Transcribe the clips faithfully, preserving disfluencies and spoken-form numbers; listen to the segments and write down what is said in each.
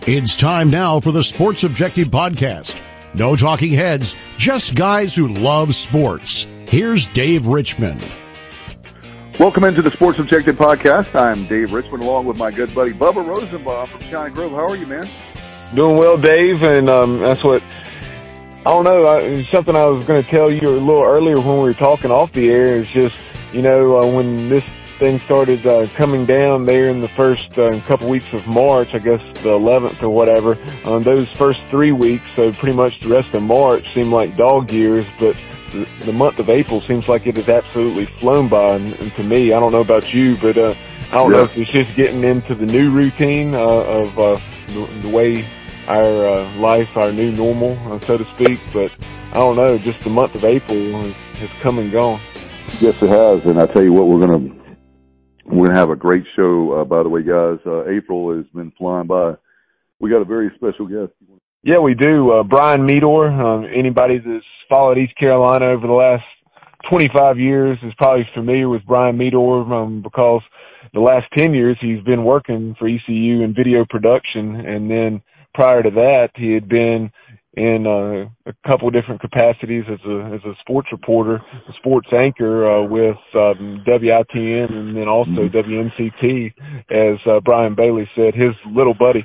It's time now for the Sports Objective Podcast. No talking heads, just guys who love sports. Here's Dave Richmond. Welcome into the Sports Objective Podcast. I'm Dave Richmond along with my good buddy Bubba Rosenbaum from China Grove. How are you, man? Doing well, Dave, and um, that's what, I don't know, I, something I was going to tell you a little earlier when we were talking off the air is just, you know, uh, when this thing started uh, coming down there in the first uh, couple weeks of March, I guess the eleventh or whatever, um, those first three weeks, so pretty much the rest of March seemed like dog years, but the, the month of April seems like it has absolutely flown by, and, and to me, I don't know about you, but uh, I don't yeah. know if it's just getting into the new routine uh, of uh, the, the way our uh, life, our new normal, uh, so to speak, but I don't know, just the month of April has, has come and gone. Yes, it has, and I tell you what, we're going to We're going to have a great show, uh, by the way, guys. Uh, April has been flying by. We got a very special guest. Yeah, we do. Uh, Brian Meador. Um, anybody that's followed East Carolina over the last twenty-five years is probably familiar with Brian Meador um, because the last ten years he's been working for E C U in video production. And then prior to that, he had been in uh, a couple of different capacities as a as a sports reporter, a sports anchor uh, with um, W I T N and then also mm-hmm. W N C T, as uh, Brian Bailey said, his little buddy.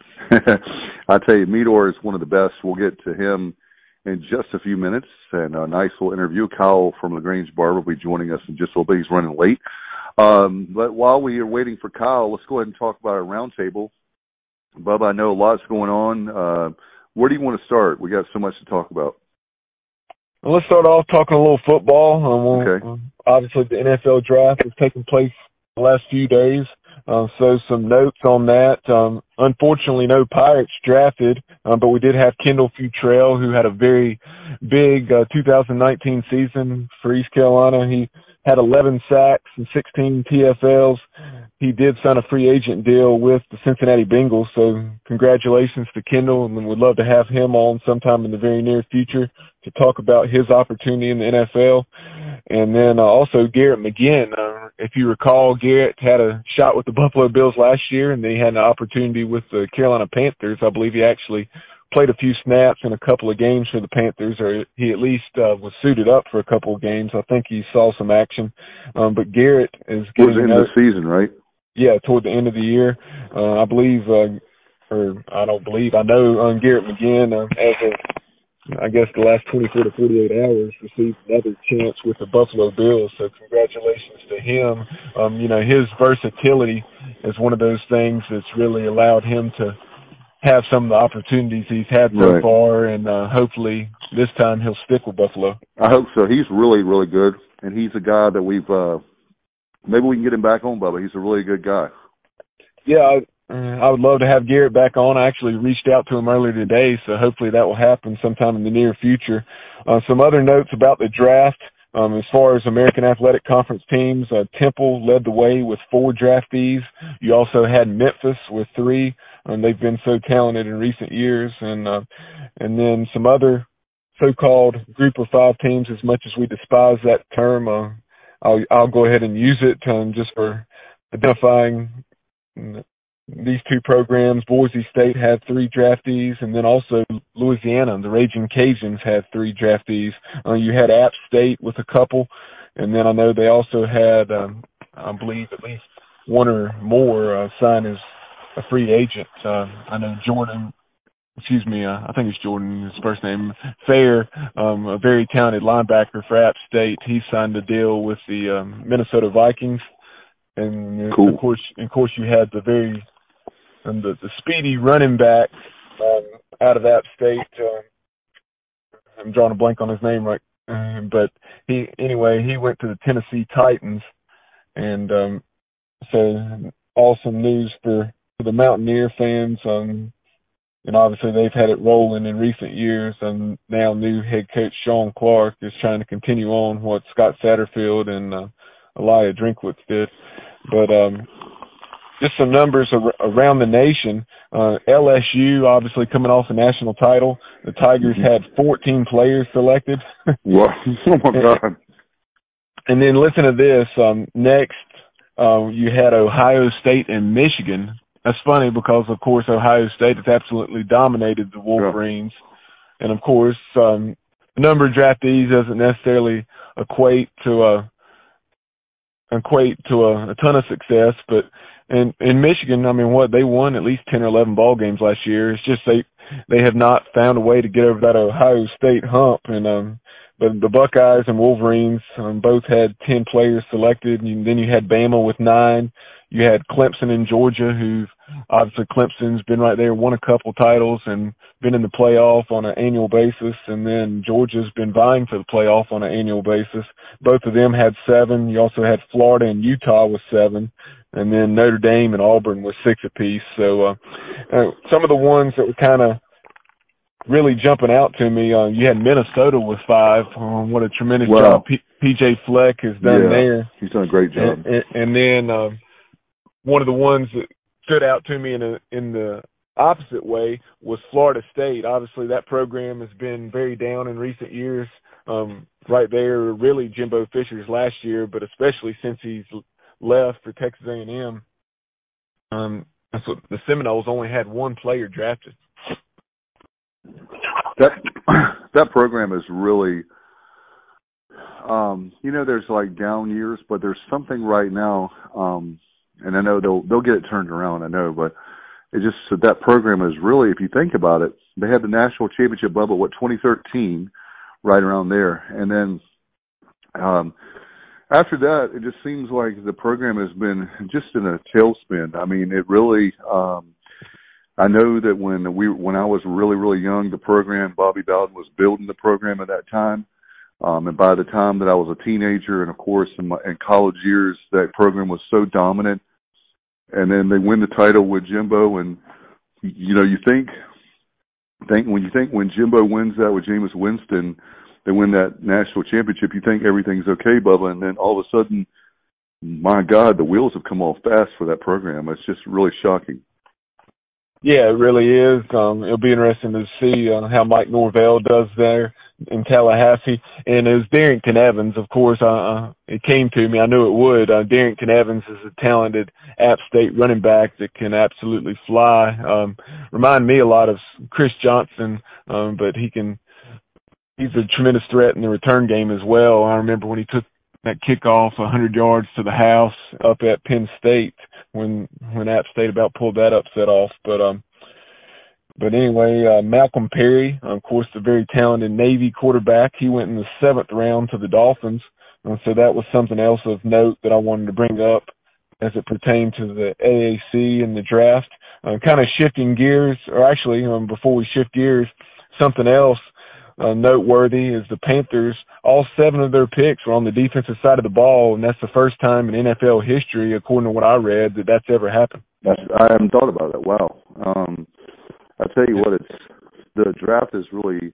I tell you, Meador is one of the best. We'll get to him in just a few minutes, and a nice little interview. Kyle from LaGrange Barber will be joining us in just a little bit. He's running late. Um, but while we are waiting for Kyle, let's go ahead and talk about our roundtable. Bubba, I know a lot's going on. Uh, Where do you want to start? We got so much to talk about. Well, let's start off talking a little football. Um, we'll, okay. Um, obviously, the N F L draft has taken place the last few days, uh, so some notes on that. Um, unfortunately, no Pirates drafted, um, but we did have Kendall Futrell, who had a very big uh, two thousand nineteen season for East Carolina. He had eleven sacks and sixteen T F Ls. He did sign a free agent deal with the Cincinnati Bengals, so congratulations to Kendall, and we'd love to have him on sometime in the very near future to talk about his opportunity in the N F L. And then uh, also Garrett McGinn. Uh, if you recall, Garrett had a shot with the Buffalo Bills last year, and then he had an opportunity with the Carolina Panthers. I believe he actually played a few snaps in a couple of games for the Panthers, or he at least uh, was suited up for a couple of games. I think he saw some action. Um, but Garrett is getting... Towards the end of the season, right? Yeah, toward the end of the year. Uh, I believe, uh, or I don't believe, I know um, Garrett McGinn, uh, as of, I guess, the last twenty-four to forty-eight hours, received another chance with the Buffalo Bills. So congratulations to him. Um, you know, his versatility is one of those things that's really allowed him to have some of the opportunities he's had so right. far, and uh, hopefully this time he'll stick with Buffalo. I hope so. He's really, really good, and he's a guy that we've uh, – maybe we can get him back on, Bubba. He's a really good guy. Yeah, I, I would love to have Garrett back on. I actually reached out to him earlier today, so hopefully that will happen sometime in the near future. Uh, some other notes about the draft. Um, as far as American Athletic Conference teams, uh, Temple led the way with four draftees. You also had Memphis with three. Um, they've been so talented in recent years. And uh, and then some other so-called group of five teams, as much as we despise that term, uh, I'll, I'll go ahead and use it um, just for identifying these two programs. Boise State had three draftees, and then also Louisiana, the Raging Cajuns, had three draftees. Uh, you had App State with a couple, and then I know they also had, um, I believe, at least one or more uh, sign as a free agent. Uh, I know Jordan, excuse me, uh, I think it's Jordan, his first name, Fair, um, a very talented linebacker for App State. He signed a deal with the um, Minnesota Vikings. And cool. of course, of course, you had the very um, the, the speedy running back um, out of App State. Uh, I'm drawing a blank on his name, right? Uh, but he anyway, he went to the Tennessee Titans, and um, so awesome news for, for the Mountaineer fans. Um, and obviously, they've had it rolling in recent years. And now, new head coach Sean Clark is trying to continue on what Scott Satterfield and uh, Elijah Drinkwitz did. But um, just some numbers ar- around the nation. Uh, L S U, obviously coming off a national title. The Tigers mm-hmm. had fourteen players selected. Wow. Oh, my God. And, and then listen to this. Um, next, uh, you had Ohio State and Michigan that's funny because, of course, Ohio State has absolutely dominated the Wolverines. Yeah. And, of course, um, the number of draftees doesn't necessarily equate to a equate to a, a ton of success. But in, in Michigan, I mean, what, they won at least ten or eleven ball games last year. It's just they they have not found a way to get over that Ohio State hump. And um, but the Buckeyes and Wolverines um, both had ten players selected. And then you had Bama with nine. You had Clemson and Georgia, who obviously Clemson's been right there, won a couple titles and been in the playoff on an annual basis. And then Georgia's been vying for the playoff on an annual basis. Both of them had seven. You also had Florida and Utah with seven. And then Notre Dame and Auburn with six apiece. So uh, uh, some of the ones that were kind of really jumping out to me, uh, you had Minnesota with five. Um, what a tremendous wow. job P- PJ Fleck has done yeah, there. He's done a great job. And, and, and then uh, one of the ones that stood out to me in a, in the opposite way was Florida State. Obviously, that program has been very down in recent years. Um, right there, really Jimbo Fisher's last year, but especially since he's left for Texas A and M. Um, that's what the Seminoles only had one player drafted. That that program is really, um, you know, there's like down years, but there's something right now, um, and I know they'll they'll get it turned around. I know, but it just that program is really, if you think about it, they had the national championship bubble, what, twenty thirteen, right around there, and then um, after that, it just seems like the program has been just in a tailspin. I mean, it really. Um, I know that when we, when I was really, really young, the program, Bobby Bowden was building the program at that time. Um, and by the time that I was a teenager and, of course, in my in college years, that program was so dominant. And then they win the title with Jimbo. And, you know, you think, think when you think when Jimbo wins that with Jameis Winston, they win that national championship, you think everything's okay, Bubba. And then all of a sudden, my God, the wheels have come off fast for that program. It's just really shocking. Yeah, it really is. Um, it'll be interesting to see uh, how Mike Norvell does there in Tallahassee. And it was Darrington Evans, of course. Uh, it came to me. I knew it would. Uh, Darrington Evans is a talented App State running back that can absolutely fly. Um, remind me a lot of Chris Johnson, um, but he can. He's a tremendous threat in the return game as well. I remember when he took that kickoff one hundred yards to the house up at Penn State when when App State about pulled that upset off. But um, but anyway, uh, Malcolm Perry, of course, the very talented Navy quarterback, he went in the seventh round to the Dolphins. And so that was something else of note that I wanted to bring up as it pertained to the A A C and the draft. Uh, kind of shifting gears, or actually, um, before we shift gears, something else Uh, noteworthy is the Panthers. All seven of their picks were on the defensive side of the ball, and that's the first time in N F L history, according to what I read, that that's ever happened. That's, I haven't thought about it. Wow. Um, I tell you what, it's the draft is really,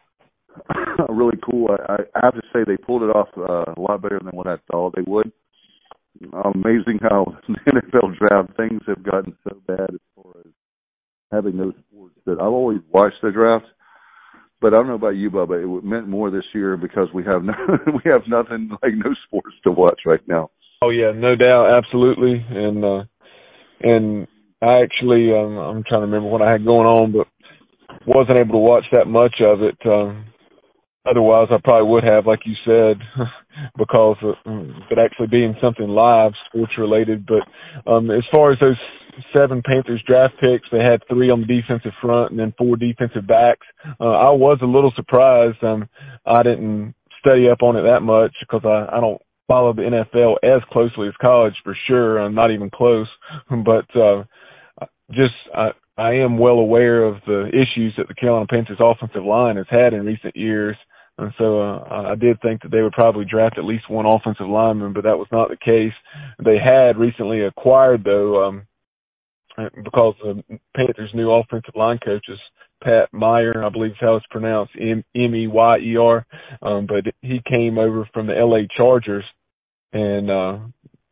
really cool. I, I have to say they pulled it off uh, a lot better than what I thought they would. Amazing how the N F L draft things have gotten so bad as far as having those sports that I've always watched the draft. But I don't know about you, Bubba. It meant more this year because we have no, we have nothing, like no sports to watch right now. Oh yeah, no doubt, absolutely. And uh, and I actually, um, I'm trying to remember what I had going on, but wasn't able to watch that much of it. Um, otherwise, I probably would have, like you said, because of it actually being something live, sports related. But um, as far as those seven Panthers draft picks, they had three on the defensive front and then four defensive backs. Uh, I was a little surprised. Um, I didn't study up on it that much because I, I don't follow the N F L as closely as college for sure. I'm not even close, but uh, just I, I am well aware of the issues that the Carolina Panthers offensive line has had in recent years. And so uh, I did think that they would probably draft at least one offensive lineman, but that was not the case. They had recently acquired, though, um, because the Panthers' new offensive line coach is Pat Meyer, I believe is how it's pronounced, M E Y E R. Um, but he came over from the L A Chargers, and uh,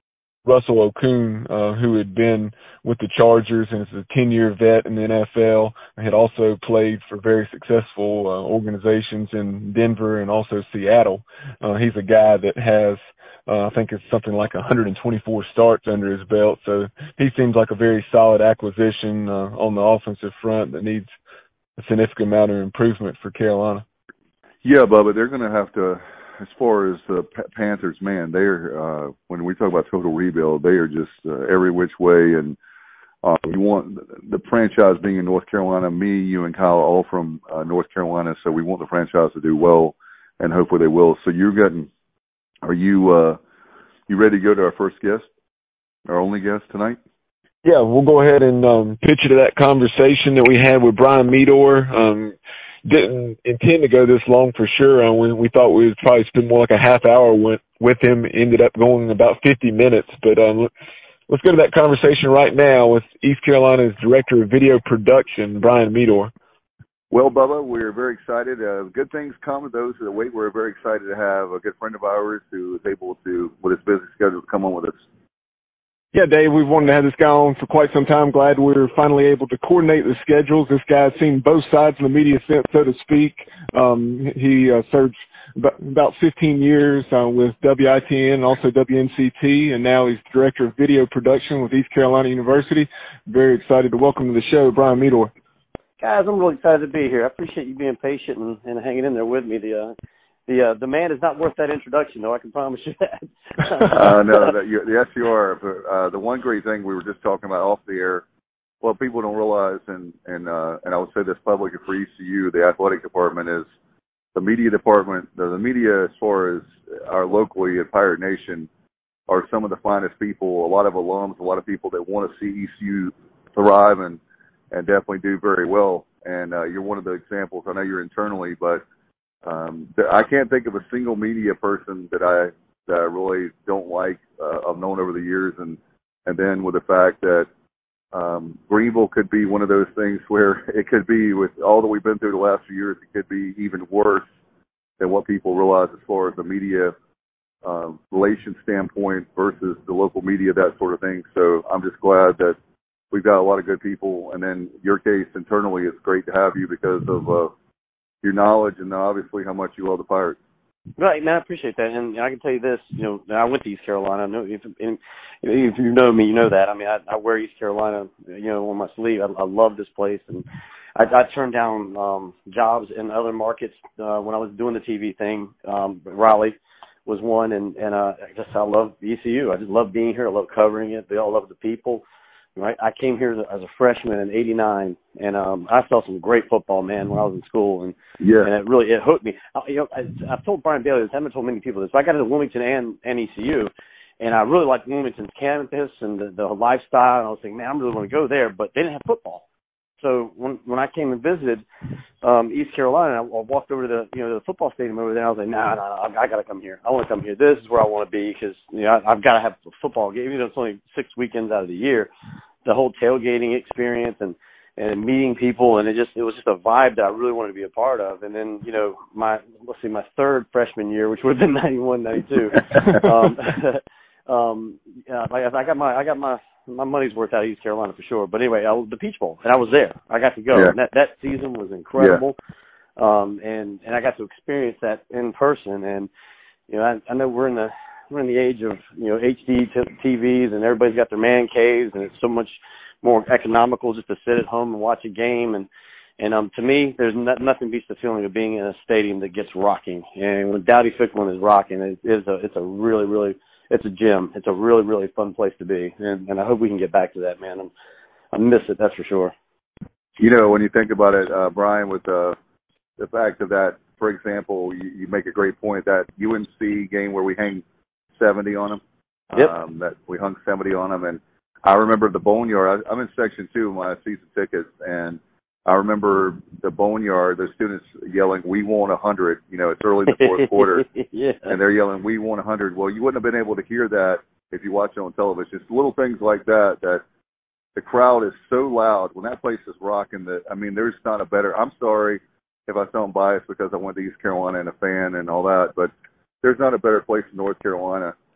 Russell Okung, uh, who had been with the Chargers and is a ten-year vet in the N F L. He had also played for very successful uh, organizations in Denver and also Seattle. Uh, he's a guy that has, uh, I think it's something like one hundred twenty-four starts under his belt. So he seems like a very solid acquisition uh, on the offensive front that needs a significant amount of improvement for Carolina. Yeah, Bubba, they're going to have to, as far as the Panthers, man, they're, uh, when we talk about total rebuild, they are just uh, every which way. And uh, you want the franchise being in North Carolina, me, you, and Kyle are all from uh, North Carolina, so we want the franchise to do well, and hopefully they will. So you're getting, are you, uh, you ready to go to our first guest, our only guest tonight? Yeah, we'll go ahead and um, pitch you to that conversation that we had with Brian Meador. Um, didn't intend to go this long for sure. Uh, we, we thought we would probably spend more like a half hour with, with him. Ended up going about fifty minutes. But um, let's go to that conversation right now with East Carolina's Director of Video Production, Brian Meador. Well, Bubba, we're very excited. Uh, good things come to those who wait. We're very excited to have a good friend of ours who is able to, with his busy schedule, to come on with us. Yeah, Dave, we've wanted to have this guy on for quite some time. Glad we were finally able to coordinate the schedules. This guy's seen both sides of the media sense, so to speak. Um, he uh, served about fifteen years uh, with W I T N and also W N C T, and now he's Director of Video Production with East Carolina University. Very excited to welcome to the show, Brian Meador. Guys, I'm really excited to be here. I appreciate you being patient and, and hanging in there with me. The uh, the uh, the man is not worth that introduction, though. I can promise you that. uh, no, that, you, yes, you are. But, uh, the one great thing we were just talking about off the air, well, people don't realize, and and uh, and I would say this publicly for E C U, the athletic department is the media department. The, the media, as far as our locally at Pirate Nation, are some of the finest people. A lot of alums, a lot of people that want to see E C U thrive and and definitely do very well. And uh, you're one of the examples. I know you're internally, but um, I can't think of a single media person that I that I really don't like. Uh, I've known over the years, and and then with the fact that um, Greenville could be one of those things where it could be, with all that we've been through the last few years, it could be even worse than what people realize as far as the media uh, relation standpoint versus the local media, that sort of thing. So I'm just glad that we've got a lot of good people, and then your case internally, it's great to have you because of uh, your knowledge and obviously how much you love the Pirates. Right, man, I appreciate that, and I can tell you this, you know, I went to East Carolina. I know if, and, if you know me, you know that. I mean, I, I wear East Carolina, you know, on my sleeve. I, I love this place, and I, I turned down um, jobs in other markets uh, when I was doing the T V thing. Um, Raleigh was one, and and uh, I just I love E C U. I just love being here. I love covering it. They all love the people. Right, I came here as a freshman in eighty-nine, and um, I saw some great football, man, when I was in school, and yeah, and it really it hooked me. I, you know, I, I've told Brian Bailey this. I haven't told many people this, but I got into Wilmington and, and E C U, and I really liked Wilmington's campus and the, the lifestyle. And I was thinking, man, I really want to go there, but they didn't have football. So when when I came and visited um, East Carolina, I, I walked over to the you know the football stadium over there. And I was like, nah, nah, nah I, I got to come here. I want to come here. This is where I want to be because you know I, I've got to have a football game. Even though it's only six weekends out of the year. The whole tailgating experience and, and meeting people, and it just it was just a vibe that I really wanted to be a part of. And then, you know, my let's see, my third freshman year, which would have been ninety-one, ninety-two, um, um, yeah, I, I got my I got my my money's worth out of East Carolina for sure. But anyway, I, the Peach Bowl, and I was there. I got to go. Yeah. And that that season was incredible, yeah. um, and and I got to experience that in person. And you know, I, I know we're in the We're in the age of, you know, H D T Vs and everybody's got their man caves and it's so much more economical just to sit at home and watch a game. And, and um, to me, there's not, nothing beats the feeling of being in a stadium that gets rocking. And when Dowdy Ficklen is rocking, it is a, it's a really, really, it's a gym. It's a really, really fun place to be. And, and I hope we can get back to that, man. I'm, I miss it, that's for sure. You know, when you think about it, uh, Brian, with uh, the fact of that, for example, you, you make a great point, that U N C game where we hang seventy on them. Yep. Um, that we hung seventy on them, and I remember the Boneyard. I, I'm in section two of my season tickets, and I remember the Boneyard. The students yelling, "We want a hundred!" You know, it's early in the fourth quarter, yeah. and they're yelling, "We want a hundred!" Well, you wouldn't have been able to hear that if you watch it on television. Just little things like that. That the crowd is so loud when that place is rocking. That I mean, there's not a better. I'm sorry if I sound biased because I went to East Carolina and a fan and all that, but there's not a better place in North Carolina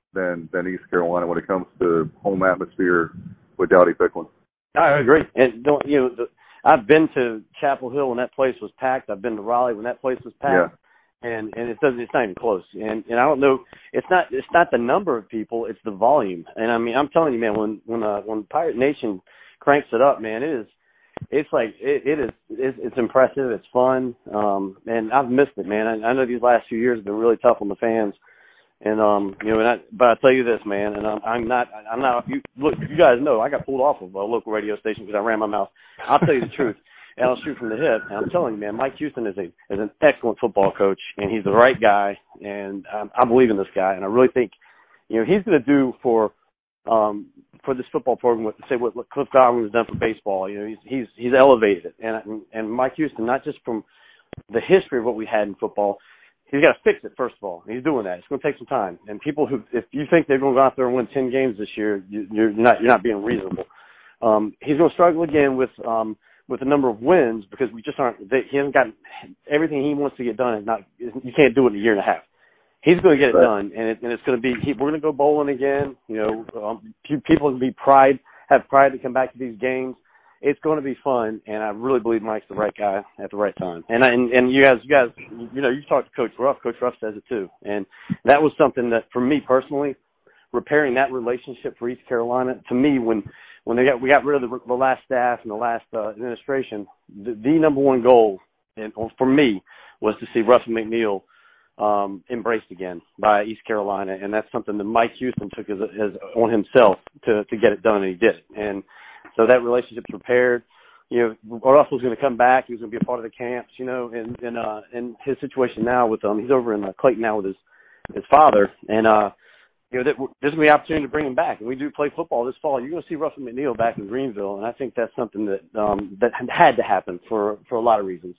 than than East Carolina when it comes to home atmosphere with Dowdy Ficklen. I agree. And don't you know? The, I've been to Chapel Hill when that place was packed. I've been to Raleigh when that place was packed. Yeah. And and it doesn't. It's not even close. And and I don't know. It's not. It's not the number of people. It's the volume. And I mean, I'm telling you, man. When when uh, when Pirate Nation cranks it up, man, it is. It's like it, it is. It's, it's impressive. It's fun. Um, and I've missed it, man. I, I know these last few years have been really tough on the fans. And um, you know, and I, but I tell you this, man. And I'm, I'm not. I'm not. You, look, you guys know I got pulled off of a local radio station because I ran my mouth. I'll tell you the truth. And I'll shoot from the hip. And I'm telling you, man, Mike Houston is a is an excellent football coach, and he's the right guy. And um, I believe in this guy, and I really think, you know, he's going to do for um, for this football program what say what, what Cliff Godwin has done for baseball. You know, he's he's he's elevated it, and and Mike Houston, not just from the history of what we had in football, he's got to fix it first of all. And he's doing that. It's going to take some time. And people who, if you think they're going to go out there and win ten games this year, you, you're not you're not being reasonable. Um, he's going to struggle again with. Um, with the number of wins because we just aren't, they, he hasn't got everything he wants to get done. Is not, you can't do it in a year and a half. He's going to get it right. done, and, it, and it's going to be, he, we're going to go bowling again. You know, um, people can be pride, have pride to come back to these games. It's going to be fun, and I really believe Mike's the right guy at the right time. And I, and, and you guys, you guys, you know, you talked to Coach Ruff. Coach Ruff says it too, and that was something that for me personally, repairing that relationship for East Carolina, to me, when when they got we got rid of the, the last staff and the last uh, administration, the, the number one goal, and for me, was to see Russell McNeil um, embraced again by East Carolina, and that's something that Mike Houston took as, as on himself to to get it done, and he did it. And so that relationship's repaired. You know, Russell's going to come back. He was going to be a part of the camps, you know, and and uh, and his situation now with um, he's over in uh, Clayton now with his his father, and uh. You know, that, there's going to be an opportunity to bring him back. And we do play football this fall. You're going to see Russell McNeil back in Greenville, and I think that's something that um, that had to happen for, for a lot of reasons.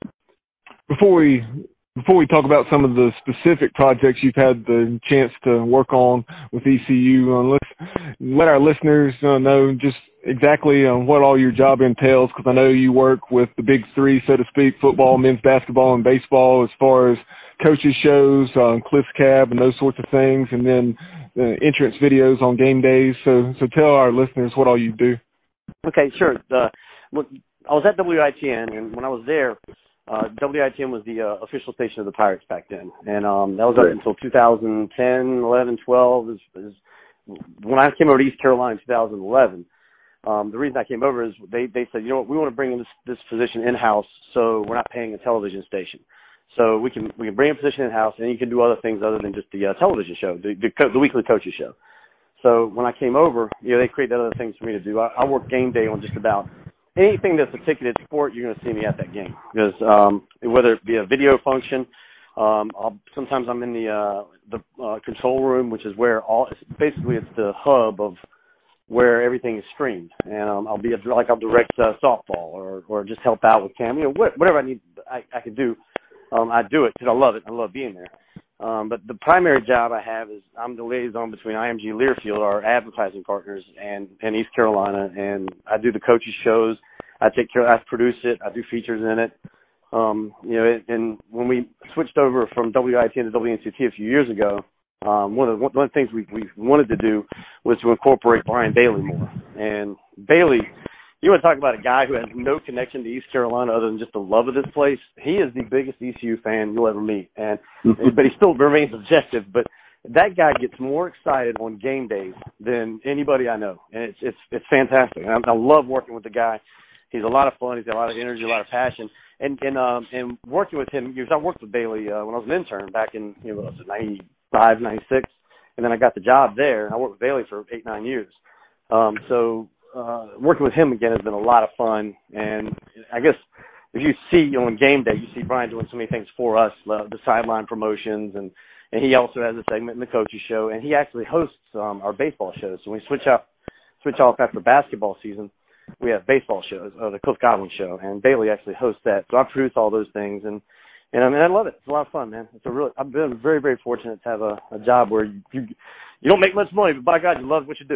Before we before we talk about some of the specific projects you've had the chance to work on with E C U, uh, let's let our listeners uh, know just exactly uh, what all your job entails, because I know you work with the big three, so to speak, football, men's basketball, and baseball, as far as coaches shows, uh, Cliff's Cab, and those sorts of things, and then uh, entrance videos on game days. So, so tell our listeners what all you do. Okay, sure. Uh, look, I was at W I T N, and when I was there, uh, W I T N was the uh, official station of the Pirates back then, and um, that was up until two thousand ten, eleven, twelve. Is, is when I came over to East Carolina in two thousand eleven. Um, the reason I came over is they, they said, you know what, we want to bring this, this position in-house, so we're not paying a television station. So we can we can bring a position in-house, and you can do other things other than just the uh, television show, the, the, co- the weekly coaches show. So when I came over, you know, they created other things for me to do. I, I work game day on just about anything that's a ticketed sport. You're going to see me at that game, because um, whether it be a video function, um, I'll, sometimes I'm in the uh, the uh, control room, which is where all basically it's the hub of where everything is streamed, and um, I'll be a, like I'll direct uh, softball or or just help out with cam, you know, wh- whatever I need, I, I can do. Um, I do it because I love it. I love being there. Um, but the primary job I have is I'm the liaison between I M G Learfield, our advertising partners, and, and East Carolina. And I do the coaches shows. I take care. I produce it. I do features in it. Um, you know, it, and when we switched over from W I T N to W N C T a few years ago, um, one of the, one of the things we, we wanted to do was to incorporate Brian Bailey more. And Bailey, you want to talk about a guy who has no connection to East Carolina other than just the love of this place. He is the biggest E C U fan you'll ever meet, and but he still remains objective. But that guy gets more excited on game days than anybody I know, and it's it's it's fantastic. I, I love working with the guy. He's a lot of fun. He's got a lot of energy, a lot of passion, and and um and working with him. Because I worked with Bailey uh, when I was an intern back in you know was it ninety-five, ninety-six, and then I got the job there. And I worked with Bailey for eight nine years. Um, so. Uh, working with him again has been a lot of fun, and I guess if you see on game day, you see Brian doing so many things for us, uh, the sideline promotions, and, and he also has a segment in the coaches show, and he actually hosts um, our baseball shows. So when we switch up, switch off after basketball season, we have baseball shows, uh, the Cliff Godwin show, and Bailey actually hosts that. So I produce all those things, and and I mean I love it. It's a lot of fun, man. It's a really I've been very very fortunate to have a, a job where you, you you don't make much money, but by God, you love what you do.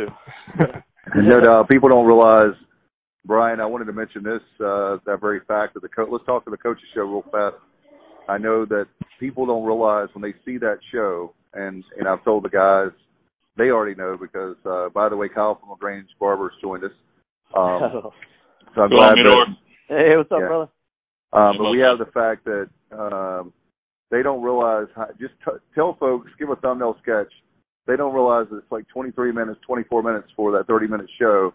No doubt. People don't realize, Brian, I wanted to mention this, uh, that very fact that the co- let's talk to the coaches show real fast. I know that people don't realize when they see that show, and, and I've told the guys they already know because, uh, by the way, Kyle from LaGrange Barber's joined us. Um, so I'm glad that, hey, what's up, yeah. brother? Um, but we have the fact that um, they don't realize how, just t- tell folks, give a thumbnail sketch. They don't realize that it's like twenty-three minutes, twenty-four minutes for that thirty-minute show,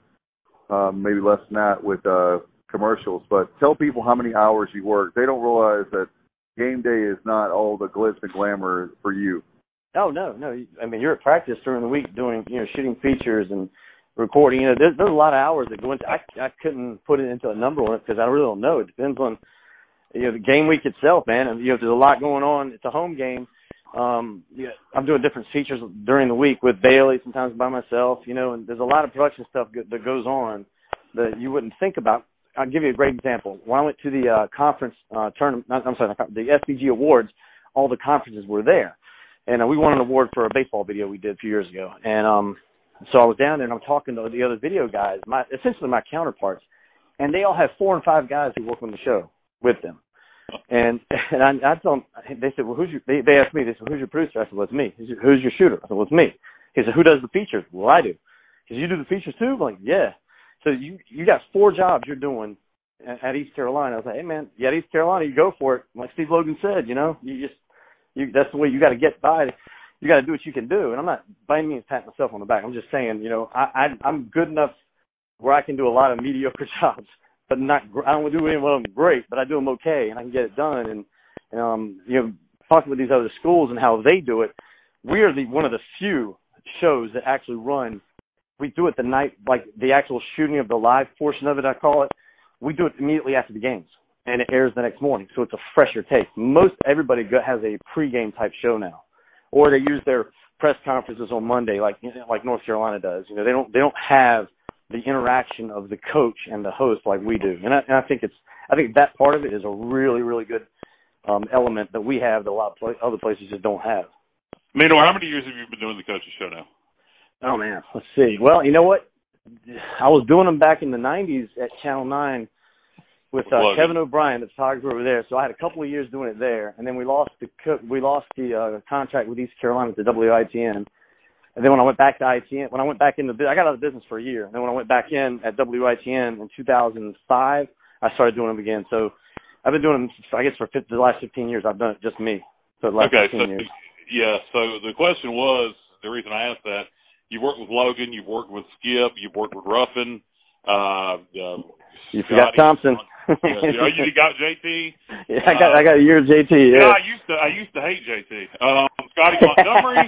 um, maybe less than that with uh, commercials. But tell people how many hours you work. They don't realize that game day is not all the glitz and glamour for you. Oh, no, no. I mean, you're at practice during the week doing, you know, shooting features and recording. You know, there's, there's a lot of hours that go into I, I couldn't put it into a number on it because I really don't know. It depends on, you know, the game week itself, man. And, you know, if there's a lot going on, it's a home game. Um, yeah, I'm doing different features during the week with Bailey, sometimes by myself, you know, and there's a lot of production stuff that goes on that you wouldn't think about. I'll give you a great example. When I went to the uh, conference uh, tournament, I'm sorry, the S B G Awards, all the conferences were there. And uh, we won an award for a baseball video we did a few years ago. And um, so I was down there and I'm talking to the other video guys, my essentially my counterparts, and they all have four and five guys who work on the show with them. And and I, I told them, they said, well, who's your, they, they asked me, they said, who's your producer? I said, well, it's me. He said, who's your shooter? I said, well, it's me. He said, who does the features? Well, I do. He said, you do the features too? I'm like, yeah. So you, you got four jobs you're doing at, at East Carolina. I was like, hey, man, you at East Carolina, you go for it. Like Steve Logan said, you know, you just, you, that's the way you got to get by. You got to do what you can do. And I'm not by any means patting myself on the back. I'm just saying, you know, I, I, I'm good enough where I can do a lot of mediocre jobs, but not, I don't do any of them great, but I do them okay and I can get it done. And, um, you know, talking with these other schools and how they do it, we are the one of the few shows that actually run. We do it the night, like the actual shooting of the live portion of it, I call it. We do it immediately after the games, and it airs the next morning, so it's a fresher take. Most everybody has a pregame type show now, or they use their press conferences on Monday, like like North Carolina does. You know, they don't they don't have the interaction of the coach and the host like we do, and I, and I think it's I think that part of it is a really really good um, element that we have that a lot of pl- other places just don't have. Minor, how many years have you been doing the coach's show now? Oh man, let's see. Well, you know what? I was doing them back in the nineties at Channel nine with uh, Kevin O'Brien, the photographer over there. So I had a couple of years doing it there, and then we lost the we lost the uh, contract with East Carolina with the W I T N. And then when I went back to I T N, when I went back into, I got out of business for a year. And then when I went back in at W I T N in two thousand five, I started doing them again. So I've been doing them, I guess, for the last fifteen years. I've done it just me. So the last okay, fifteen so, years. Yeah, so the question was, the reason I asked that, you've worked with Logan, you've worked with Skip, you've worked with Ruffin. Uh, uh, you forgot Thompson. yeah, you got J T. Yeah, I got uh, I got a year of J T. Yeah. yeah, I used to I used to hate J T. Um, Scotty Montgomery,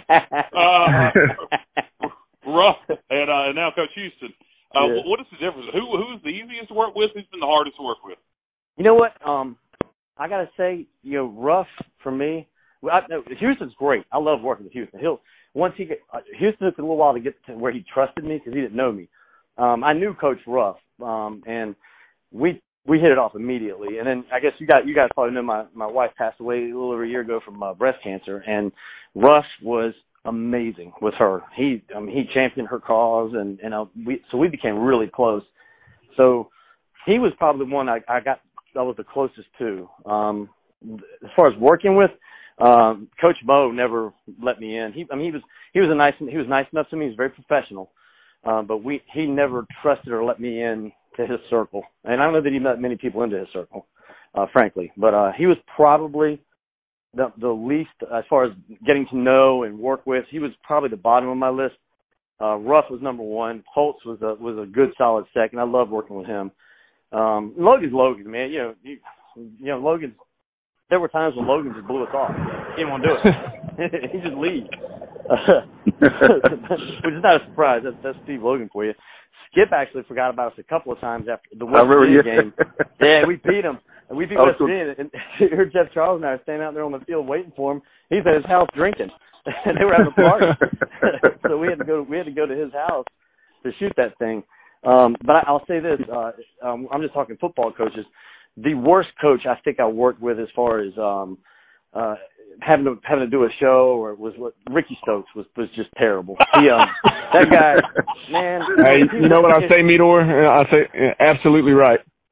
uh, Ruff, and uh, and now Coach Houston. Uh, yeah. What is the difference? Who who's the easiest to work with? Who's been the hardest to work with? You know what? Um, I gotta say, you know, Ruff for me. I, Houston's great. I love working with Houston. He'll once he get uh, Houston took a little while to get to where he trusted me because he didn't know me. Um, I knew Coach Ruff, um, and we we hit it off immediately. And then I guess you got you guys probably know my my wife passed away a little over a year ago from uh, breast cancer, and Ruff was amazing with her. He I mean, he championed her cause, and and uh, we so we became really close. So he was probably the one I, I got I was the closest to. Um, as far as working with. Um, Coach Mo never let me in. He, I mean, he was he was a nice he was nice enough to me. He was very professional, um, but we he never trusted or let me in to his circle. And I don't know that he let many people into his circle, uh, frankly. But uh, he was probably the the least as far as getting to know and work with. He was probably the bottom of my list. Uh, Ruff was number one. Holtz was a was a good solid second. I love working with him. Um, Logan's Logan, man. You know, you, you know Logan's. There were times when Logan just blew us off. He didn't want to do it. He just leaves. Uh, which is not a surprise. That's, that's Steve Logan for you. Skip actually forgot about us a couple of times after the West Virginia game. Yeah, we beat him. And we beat West Virginia. And here Jeff Charles and I are standing out there on the field waiting for him. He's at his house drinking. And they were having a party. So we had to go we had to go to his house to shoot that thing. Um, but I, I'll say this. Uh, um, I'm just talking football coaches. The worst coach I think I worked with as far as um, uh, having to having to do a show or was what Ricky Stokes was was just terrible. He, um, that guy, man. Hey, you know what I say, Midor? I say absolutely right.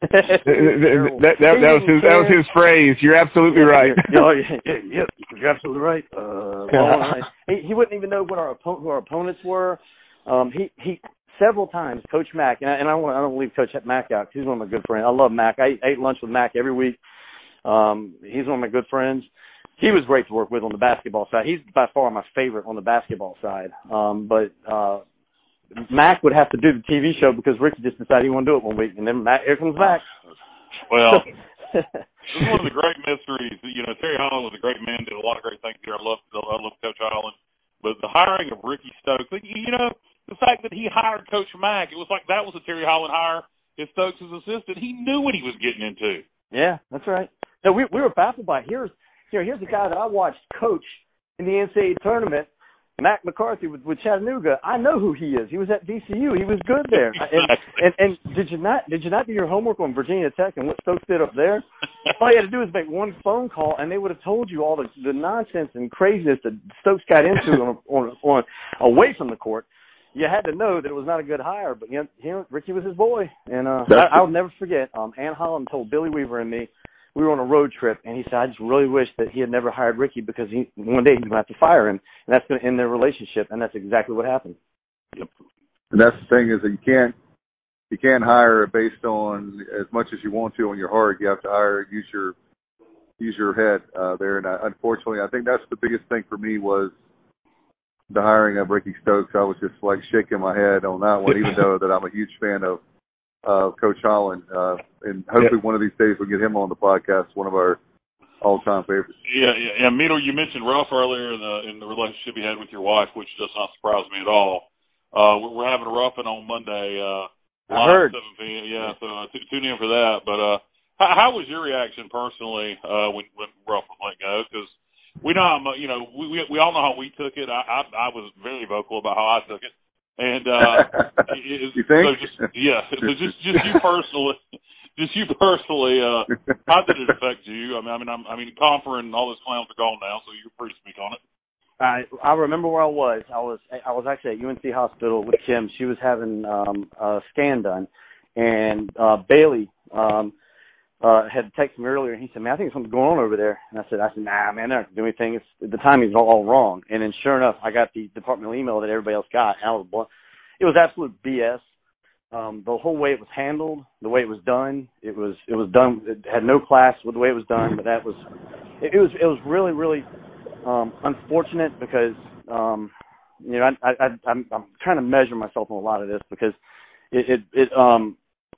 that, that, that was his that was his phrase. You're absolutely yeah, right. You're, oh, yeah, yeah, yeah, you're absolutely right. Uh, well, he, he wouldn't even know what our opponent, who our opponents were. Um, he he several times, Coach Mack, and I, and I want I don't leave Coach Mack out. He's one of my good friends. I love Mack. I ate lunch with Mack every week. Um, he's one of my good friends. He was great to work with on the basketball side. He's by far my favorite on the basketball side. Um, but uh, Mack would have to do the T V show because Ricky just decided he wanted to do it one week, and then Mack, here comes Mack. Well, it was one of the great mysteries. You know, Terry Holland was a great man, did a lot of great things here. I love, I love Coach Holland. But the hiring of Ricky Stokes, you know, the fact that he hired Coach Mack, it was like that was a Terry Holland hire. If Stokes' assistant, he knew what he was getting into. Yeah, that's right. No, we we were baffled by it. Here's here, here's a guy that I watched coach in the N C double A tournament, Mac McCarthy with, with Chattanooga. I know who he is. He was at V C U. He was good there. Exactly. And, and and did you not did you not do your homework on Virginia Tech and what Stokes did up there? All you had to do was make one phone call, and they would have told you all the, the nonsense and craziness that Stokes got into on, on on away from the court. You had to know that it was not a good hire, but you know, he, Ricky was his boy, and uh, I, I'll never forget. Um, Ann Holland told Billy Weaver and me, we were on a road trip, and he said, I just really wish that he had never hired Ricky because he one day he's going to have to fire him, and that's going to end their relationship, and that's exactly what happened. Yep. And that's the thing is that you can't you can't hire based on as much as you want to on your heart. You have to hire use your use your head uh, there, and I, unfortunately, I think that's the biggest thing for me was the hiring of Ricky Stokes. I was just like shaking my head on that one, even though that I'm a huge fan of uh, Coach Holland. Uh, and hopefully yep. one of these days we'll get him on the podcast, one of our all-time favorites. Yeah, yeah, yeah. Mito, you mentioned Ruff earlier in the in the relationship he had with your wife, which does not surprise me at all. Uh, we're, we're having a Ruffin on Monday. Uh, I heard. seven p.m. Yeah, so uh, t- tune in for that. But uh, how, how was your reaction personally uh, when when Ruff was let go? Because we know, how, you know, we, we we all know how we took it. I, I I was very vocal about how I took it, and uh, it, you think? So just, yeah, so just just you personally, just you personally, uh, how did it affect you? I mean, I mean, I'm, I mean, Confer and all those clowns are gone now, so you're free to speak on it. I I remember where I was. I was I was actually at U N C Hospital with Kim. She was having um, a scan done, and uh, Bailey. Um, Uh, had texted me earlier, and he said, man, I think something's going on over there. And I said, I said, nah, man, they're not going to do anything. It's, the timing's all, all wrong. And then sure enough, I got the departmental email that everybody else got. And I was blunt. It was absolute B S. Um, the whole way it was handled, the way it was done, it was, it was done, it had no class with the way it was done, but that was, it, it was, it was really, really, um, unfortunate because, um, you know, I, I, I, I'm, I'm trying to measure myself on a lot of this because it, it, it um,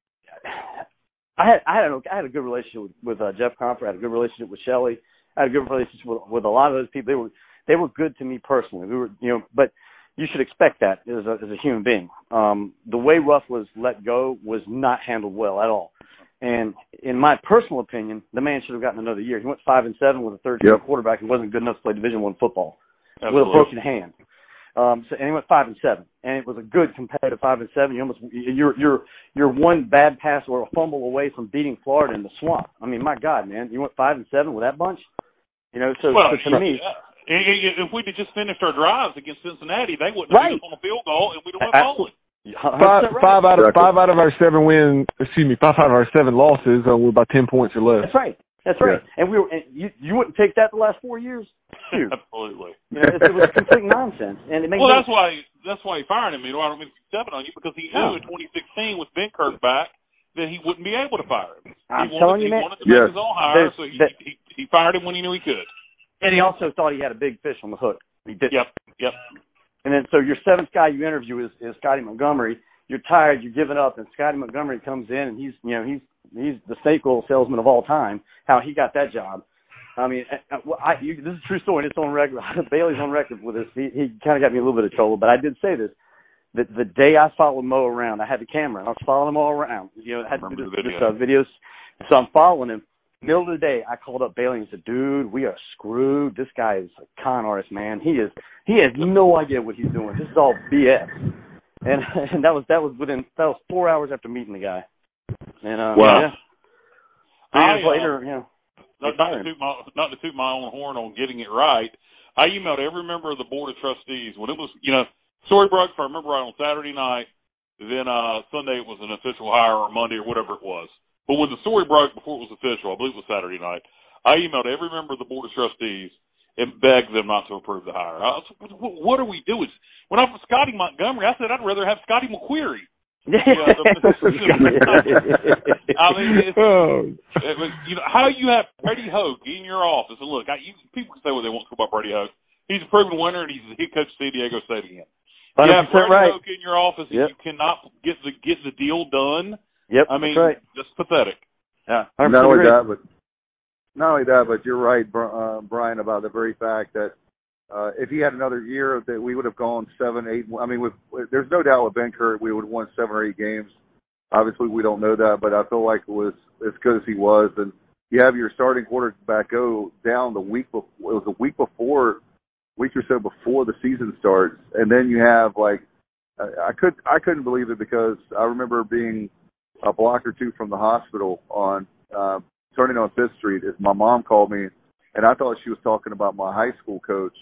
I had I had a, I had a good relationship with, with uh, Jeff Confer. I had a good relationship with Shelley. I had a good relationship with, with a lot of those people. They were they were good to me personally. We were you know, but you should expect that as a, as a human being. Um, the way Ruff was let go was not handled well at all. And in my personal opinion, the man should have gotten another year. He went five and seven with a third string yep. quarterback who wasn't good enough to play Division One football Absolutely. with a broken hand. Um, so, and he went five and seven, and it was a good competitive five and seven. You almost you're you're you're one bad pass or a fumble away from beating Florida in the swamp. I mean, my God, man, you went five and seven with that bunch. You know, so, well, so to me, yeah. if we'd have just finished our drives against Cincinnati, they wouldn't have right. beat us on a field goal, and we'd have went bowling. Five, five out of five out of our seven wins. Excuse me, five out of our seven losses uh, were by ten points or less. That's right. That's right. Yeah. And we were. And you you wouldn't take that the last four years. Shoot. Absolutely. You know, it, it was complete nonsense. And it makes well, no that's why that's why he fired him. You know, I don't mean to step on you because he knew no. in twenty sixteen with Ben Kirk back that he wouldn't be able to fire him. I'm he telling wanted, you, man. He wanted to make yes. his own hire, There's, so he, that, he he fired him when he knew he could. And he also thought he had a big fish on the hook. He did. Yep. Yep. And then so your seventh guy you interview is, is Scotty Montgomery. You're tired, you're giving up, and Scotty Montgomery comes in and he's you know he's he's the snake oil salesman of all time. How he got that job. I mean, I, you, this is a true story. It's on record. Bailey's on record with this. He, he kind of got me a little bit of trouble, but I did say this. The, the day I followed Mo around, I had the camera, and I was following him all around. You know, I had to do this, video. this uh, videos. So I'm following him. Middle of the day, I called up Bailey and said, dude, we are screwed. This guy is a con artist, man. He is. He has no idea what he's doing. This is all B S. And and that was that was within that was four hours after meeting the guy. And uh, wow. yeah. Three I, years later, uh, you know. Not, not, to toot my, not to toot my own horn on getting it right, I emailed every member of the Board of Trustees when it was, you know, story broke, if I remember right, on Saturday night. Then uh, Sunday it was an official hire or Monday or whatever it was. But when the story broke before it was official, I believe it was Saturday night, I emailed every member of the Board of Trustees and begged them not to approve the hire. I was, what are we doing? When I was Scotty Montgomery, I said I'd rather have Scotty McQuarrie. Yeah, the, I mean, it's, it was, you know, how you have Brady Hoke in your office, and look, I, you, people can say what they want to about Brady Hoke. He's a proven winner, and he's the head coach of San Diego State again. You have Brady right. Hoke in your office, and yep. you cannot get the get the deal done. Yep, I mean, that's right. That's pathetic. Yeah, not only that, but not only that, but you're right, uh, Brian, about the very fact that. Uh, if he had another year, that we would have gone seven, eight. I mean, with, with, there's no doubt with Ben Kurt, we would have won seven or eight games. Obviously, we don't know that, but I feel like it was as good as he was. And you have your starting quarterback go down the week before. It was a week before, week or so before the season starts, and then you have like, I could I couldn't believe it because I remember being a block or two from the hospital on uh, turning on Fifth Street. As my mom called me. And I thought she was talking about my high school coach.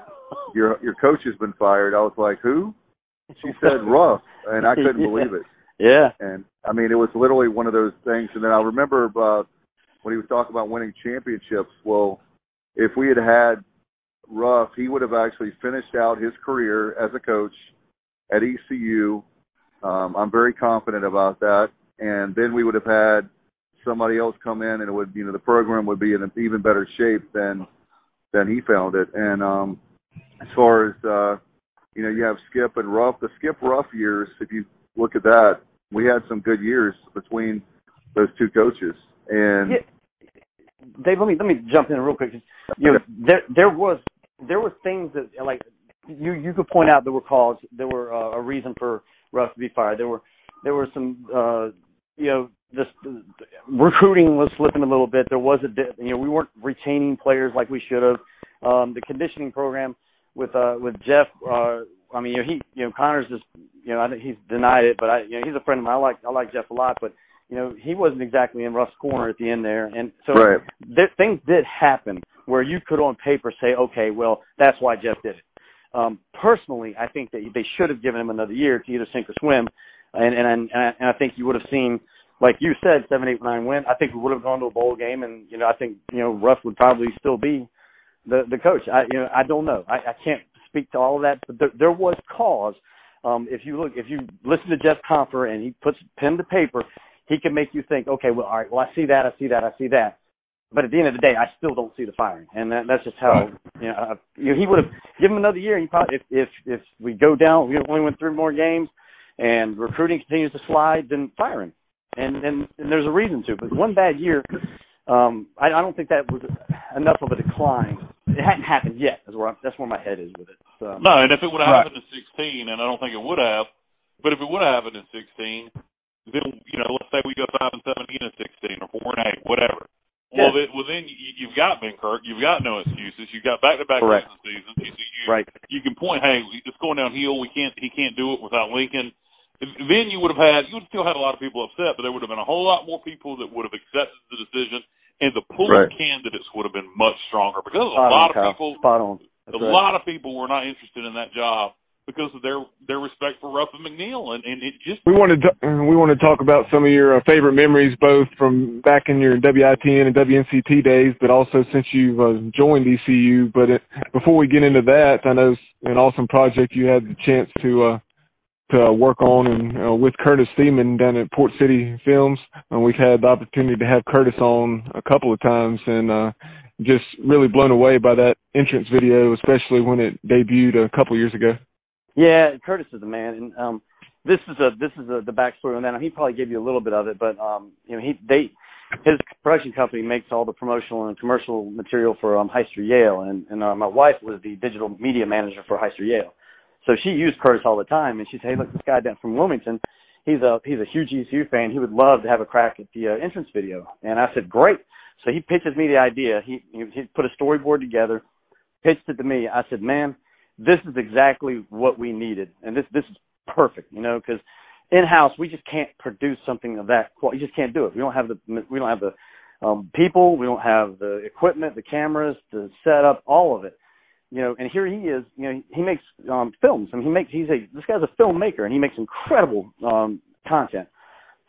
Your your coach has been fired. I was like, who? She said Ruff, and I couldn't yeah. believe it. Yeah. And, I mean, it was literally one of those things. And then I remember uh, when he was talking about winning championships, well, if we had had Ruff, he would have actually finished out his career as a coach at E C U. Um, I'm very confident about that. And then we would have had somebody else come in, and it would, you know, the program would be in an even better shape than than he found it. And um, as far as uh, you know, you have Skip and Ruff. The Skip Ruff years, if you look at that, we had some good years between those two coaches. And yeah. Dave, let me let me jump in real quick. You know, there there was there were things that like you you could point out there were calls, there were uh, a reason for Ruff to be fired. There were there were some uh, you know. This recruiting was slipping a little bit. There was a, you know, we weren't retaining players like we should have. Um, the conditioning program with uh, with Jeff. Uh, I mean, you know, he, you know, Connor's just, you know, I think he's denied it, but I, you know, he's a friend of mine. I like I like Jeff a lot, but you know, he wasn't exactly in Ruff's corner at the end there, and so right. th- things did happen where you could on paper say, okay, well, that's why Jeff did it. Um, personally, I think that they should have given him another year to either sink or swim, and and and, and I think you would have seen. Like you said, seven, eight, nine win. I think we would have gone to a bowl game, and you know, I think you know Ruff would probably still be the the coach. I you know, I don't know. I, I can't speak to all of that, but there, there was cause. Um, if you look, if you listen to Jeff Compher and he puts pen to paper, he can make you think, okay, well, all right, well, I see that, I see that, I see that. But at the end of the day, I still don't see the firing, and that, that's just how you know, uh, you know. He would have given him another year. He probably, if if if we go down, we only went three more games, and recruiting continues to slide, then fire him. And, and and there's a reason to, but one bad year, um, I, I don't think that was enough of a decline. It hadn't happened yet. That's where I'm, that's where my head is with it. So, no, and if it would have right. happened in sixteen, and I don't think it would have, but if it would have happened in sixteen, then you know, let's say we go five and seven again in sixteen, or four and eight, whatever. Yeah. Well, then, well, then you, you've got Ben Kirk, you've got no excuses. You've got back-to-back losing seasons. You, you, right. you can point, hey, it's going downhill. We can't. He can't do it without Lincoln. Then you would have had, you would have still had a lot of people upset, but there would have been a whole lot more people that would have accepted the decision, and the pool right. of candidates would have been much stronger because a Spot lot on, of Kyle. people, Spot on. a right. lot of people were not interested in that job because of their their respect for Ruff and McNeil, and, and it just we wanted to, we want to talk about some of your uh, favorite memories, both from back in your W I T N and W N C T days, but also since you've uh, joined E C U. But it, before we get into that, I know it's an awesome project you had the chance to. Uh, to work on and uh, with Curtis Seaman down at Port City Films. Uh, we've had the opportunity to have Curtis on a couple of times and uh, just really blown away by that entrance video, especially when it debuted a couple years ago. Yeah, Curtis is the man. And um, this is a this is a, the backstory on that. He probably gave you a little bit of it, but um, you know, he they his production company makes all the promotional and commercial material for um, Heister Yale, and, and uh, my wife was the digital media manager for Heister Yale. So she used Curtis all the time, and she said, hey, look, this guy down from Wilmington, he's a he's a huge E C U fan. He would love to have a crack at the uh, entrance video. And I said, great. So he pitches me the idea. He, he he put a storyboard together, pitched it to me. I said, man, this is exactly what we needed, and this this is perfect, you know, because in-house we just can't produce something of that quality. You just can't do it. We don't have the we don't have the um, people. We don't have the equipment, the cameras, the setup, all of it. You know, and here he is. You know, he makes um, films. I mean, he makes. He's a. This guy's a filmmaker, and he makes incredible um, content.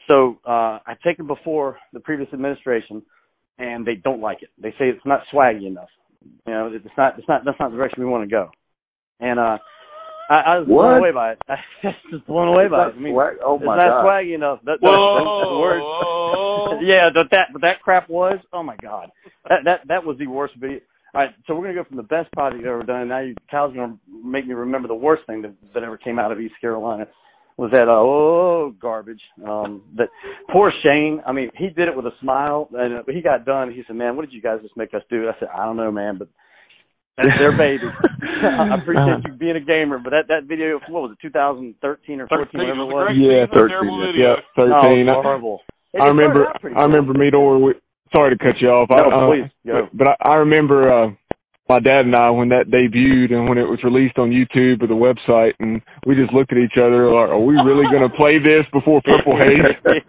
So uh, I take it before the previous administration, and they don't like it. They say it's not swaggy enough. You know, it's not. It's not. That's not the direction we want to go. And uh, I, I was what? blown away by it. I was just blown away by it. I mean, swag- oh my it's not God. swaggy enough. That, that, that's the word. yeah, but that but that crap was. Oh my God, that that that was the worst video. All right, so we're gonna go from the best project I've ever done. Now you, Kyle's gonna make me remember the worst thing that, that ever came out of East Carolina. Was that uh, oh garbage? Um, that poor Shane. I mean, he did it with a smile, and he got done. He said, "Man, what did you guys just make us do?" I said, "I don't know, man, but that's their baby." I appreciate you being a gamer, but that that video, what was it, two thousand thirteen or fourteen, whatever it was? Yeah, thirteen. Yeah, thirteen. Oh, horrible. It, I it remember. I remember Meador. We, sorry to cut you off. No, I, uh, please go. But, but I, I remember. Uh, My dad and I, when that debuted and when it was released on YouTube or the website, and we just looked at each other like, "Are we really going to play this before Purple Haze?"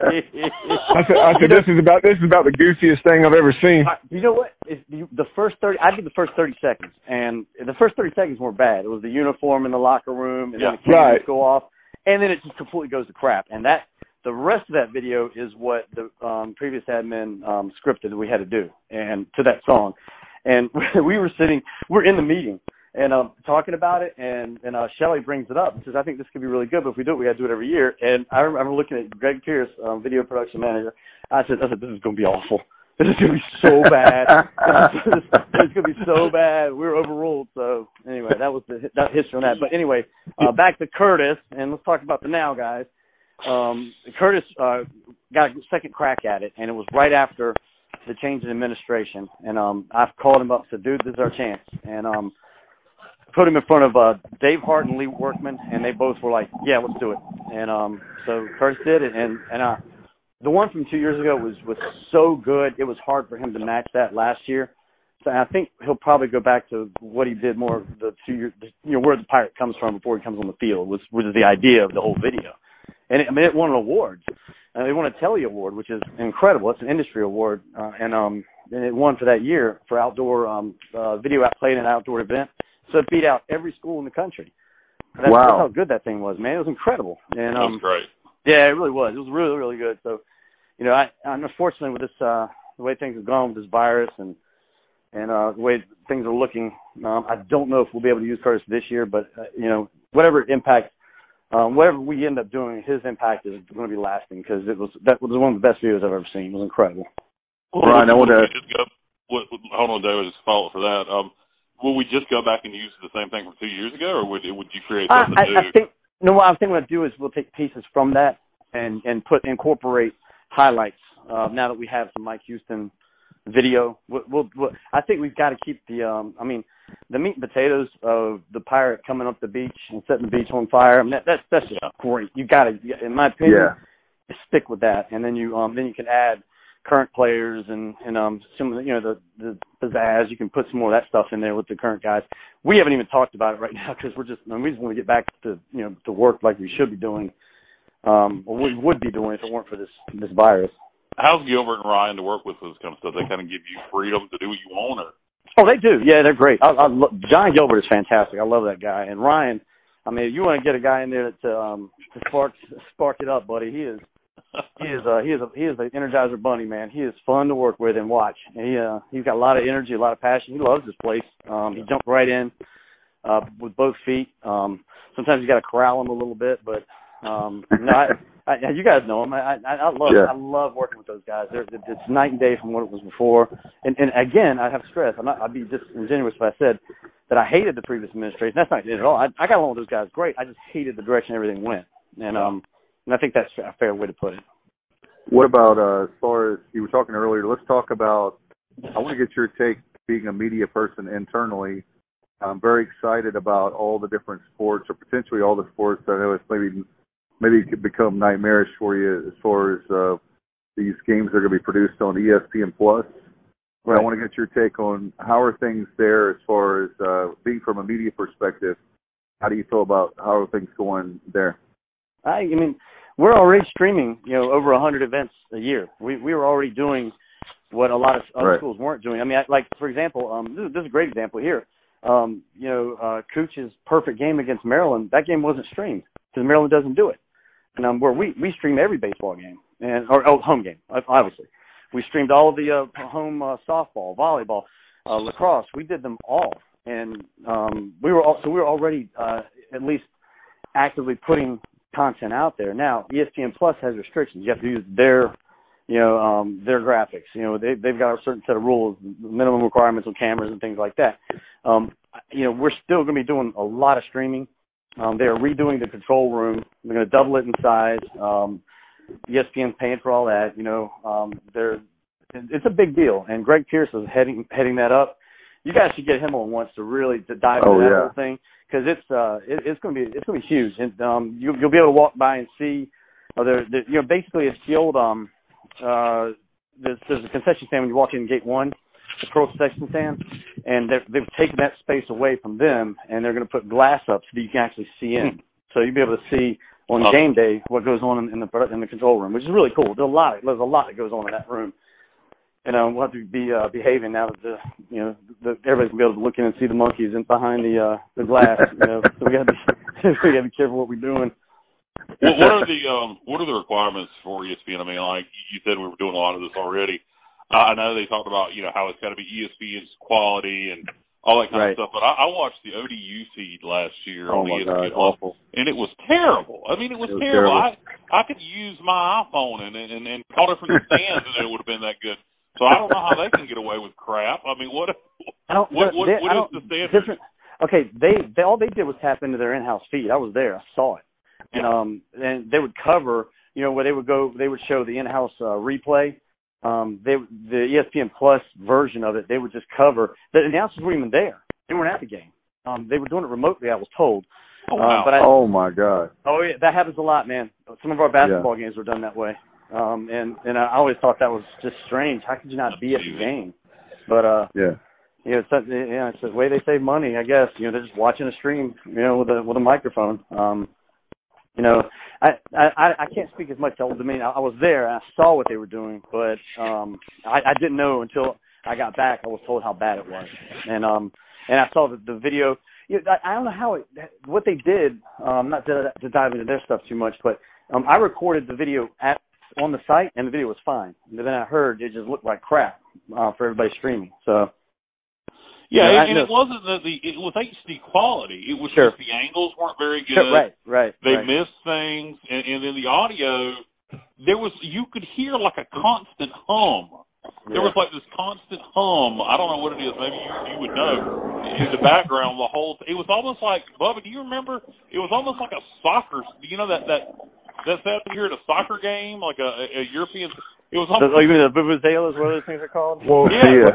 I said, "I said this is about this is about the goosiest thing I've ever seen." You know what? If you, the first thirty, I did the first thirty seconds, and the first thirty seconds weren't bad. It was the uniform in the locker room, and yeah. then the cameras right. go off, and then it just completely goes to crap. And that the rest of that video is what the um, previous admin um, scripted that we had to do, and to that song. And we were sitting, we're in the meeting and um, talking about it, and, and uh, Shelly brings it up and says, "I think this could be really good, but if we do it, we got to do it every year." And I remember looking at Greg Pierce, um, video production manager. I said, I said, "This is going to be awful. This is going to be so bad. It's going to be so bad." We were overruled. So anyway, that was the that history on that. But anyway, uh, back to Curtis, and let's talk about the now guys. Um, Curtis uh, got a second crack at it, and it was right after the change in administration, and um, I've called him up and said, "Dude, this is our chance," and um, put him in front of uh, Dave Hart and Lee Workman, and they both were like, "Yeah, let's do it." And um, so Curtis did it, and and uh, the one from two years ago was was so good, it was hard for him to match that last year. So I think he'll probably go back to what he did more the two years, you know, where the pirate comes from before he comes on the field, was was the idea of the whole video, and it, I mean, it won awards. Uh, they won a Telly Award, which is incredible. It's an industry award, uh, and um, and it won for that year for outdoor um, uh, video out played in an outdoor event. So it beat out every school in the country. That's, wow, that's how good that thing was, man. It was incredible. And um, that was great. Yeah, it really was. It was really, really good. So, you know, I, I'm unfortunately with this uh, the way things have gone with this virus and and uh, the way things are looking, um, I don't know if we'll be able to use Curtis this year. But uh, you know, whatever impact. Um, whatever we end up doing, his impact is going to be lasting because it was that was one of the best videos I've ever seen. It was incredible. Well, Ryan, I want to just go. What, hold on, David. Just follow up for that. Um, will we just go back and use the same thing from two years ago, or would would you create something I, I, new? I think no. What I think what I'll do is we'll take pieces from that and and put incorporate highlights. Uh, now that we have some Mike Houston video, we'll, we'll, we'll, I think we've got to keep the. Um, I mean. The meat and potatoes of the pirate coming up the beach and setting the beach on fire. I mean, that, that's that's just great. You got to, in my opinion, yeah. stick with that, and then you um then you can add current players and and um some of the, you know the the pizzazz. You can put some more of that stuff in there with the current guys. We haven't even talked about it right now because we're just I mean, we just want to get back to you know to work like we should be doing, um or we would be doing if it weren't for this this virus. How's Gilbert and Ryan to work with for this kind of stuff? They kind of give you freedom to do what you want, or? Oh, they do. Yeah, they're great. I, I, John Gilbert is fantastic. I love that guy. And Ryan, I mean, if you want to get a guy in there to um, to spark spark it up, buddy, he is he is uh, he is a, he is the Energizer Bunny, man. He is fun to work with and watch. He uh, he's got a lot of energy, a lot of passion. He loves this place. Um, he jumped right in uh, with both feet. Um, sometimes you got to corral him a little bit, but um, no, I, I, you guys know him. I, I, I love yeah. I love working with those guys. They're, it's night and day from what it was before. And, and again, I have to stress, I'm not, I'd be disingenuous if I said that I hated the previous administration. That's not it at all. I, I got along with those guys great. I just hated the direction everything went. And um, and I think that's a fair way to put it. What about uh, as far as you were talking earlier? Let's talk about. I want to get your take, being a media person internally. I'm very excited about all the different sports, or potentially all the sports. I know it's maybe. Maybe it could become nightmarish for you as far as uh, these games that are going to be produced on E S P N Plus. Right. I want to get your take on how are things there as far as uh, being from a media perspective. How do you feel about how are things going there? I, I mean, we're already streaming, you know, over one hundred events a year. We we were already doing what a lot of other right. schools weren't doing. I mean, I, like for example, um, this, is, this is a great example here. Um, you know, uh, Cooch's perfect game against Maryland. That game wasn't streamed because Maryland doesn't do it. and um, where we we stream every baseball game and or oh, home game, obviously. We streamed all of the uh, home uh, softball, volleyball, uh, lacrosse. We did them all, and um, we were also we were already uh, at least actively putting content out there. Now E S P N Plus has restrictions. You have to use their you know um, their graphics. You know they they've got a certain set of rules, minimum requirements on cameras and things like that. Um, you know we're still going to be doing a lot of streaming. Um, they are redoing the control room. They're going to double it in size. Um, E S P N's paying for all that, you know. Um, they're, it's a big deal, and Greg Pierce is heading heading that up. You guys should get him on once to really to dive into oh, that yeah. whole thing because it's uh it, it's going to be it's going to be huge, and um you, you'll be able to walk by and see. Uh, there, there, you know, basically it's the old um uh there's, there's a concession stand when you walk in gate one, the pro concession stand, and they've taken that space away from them, and they're going to put glass up so that you can actually see in. So you'll be able to see on game day what goes on in, in the in the control room, which is really cool. There's a lot. There's a lot that goes on in that room. And um, we'll have to be uh, behaving now that the you know the, everybody's gonna be able to look in and see the monkeys in behind the uh, the glass. You know, so we got to be we got to be careful what we're doing. What, what are the um what are the requirements for E S P N? I mean, like you said, we were doing a lot of this already. Uh, I know they talked about you know how it's got to be E S P N's quality and all that kind right. of stuff. But I, I watched the O D U feed last year oh on my E S P N, God, awful. and it was terrible. I mean, it was, it was terrible. terrible. I I could use my iPhone and and, and call it from the stands, and it would have been that good. So I don't know how they can get away with crap. I mean, what I don't, what what, they, what I is don't, the standard? Different, okay, they, they all they did was tap into their in-house feed. I was there. I saw it, and um and they would cover you know where they would go. They would show the in-house uh, replay. Um, they the E S P N Plus version of it. They would just cover. The announcers were even there. They weren't at the game. Um, they were doing it remotely. I was told. Oh, wow. uh, but I, oh my God. Oh yeah, that happens a lot, man. Some of our basketball yeah. games were done that way. Um, and, and I always thought that was just strange. How could you not be at the game? But, uh, yeah, you know, it's, yeah, it's the way they save money, I guess. You know, they're just watching a stream, you know, with a, with a microphone. Um, you know, I, I, I can't speak as much to Old Dominion. I, I was there and I saw what they were doing, but, um, I, I didn't know until I got back. I was told how bad it was. And, um, and I saw the, the video. You know, I, I don't know how it, what they did, um, not to, to dive into their stuff too much, but, um, I recorded the video at, on the site, and the video was fine. But then I heard it just looked like crap uh, for everybody streaming. So, yeah, you know, and, and it wasn't the, the it was H D quality. It was sure. just the angles weren't very good. Sure, right, right. They right. missed things, and, and then the audio. There was you could hear like a constant hum. There yeah. was like this constant hum. I don't know what it is. Maybe you, you would know. In the background, the whole. It was almost like Bubba. Do you remember? It was almost like a soccer. You know that that. That's that here at a soccer game, like a, a European. It was almost. Oh, you mean the vuvuzelas? What are those things are called? Well, yeah.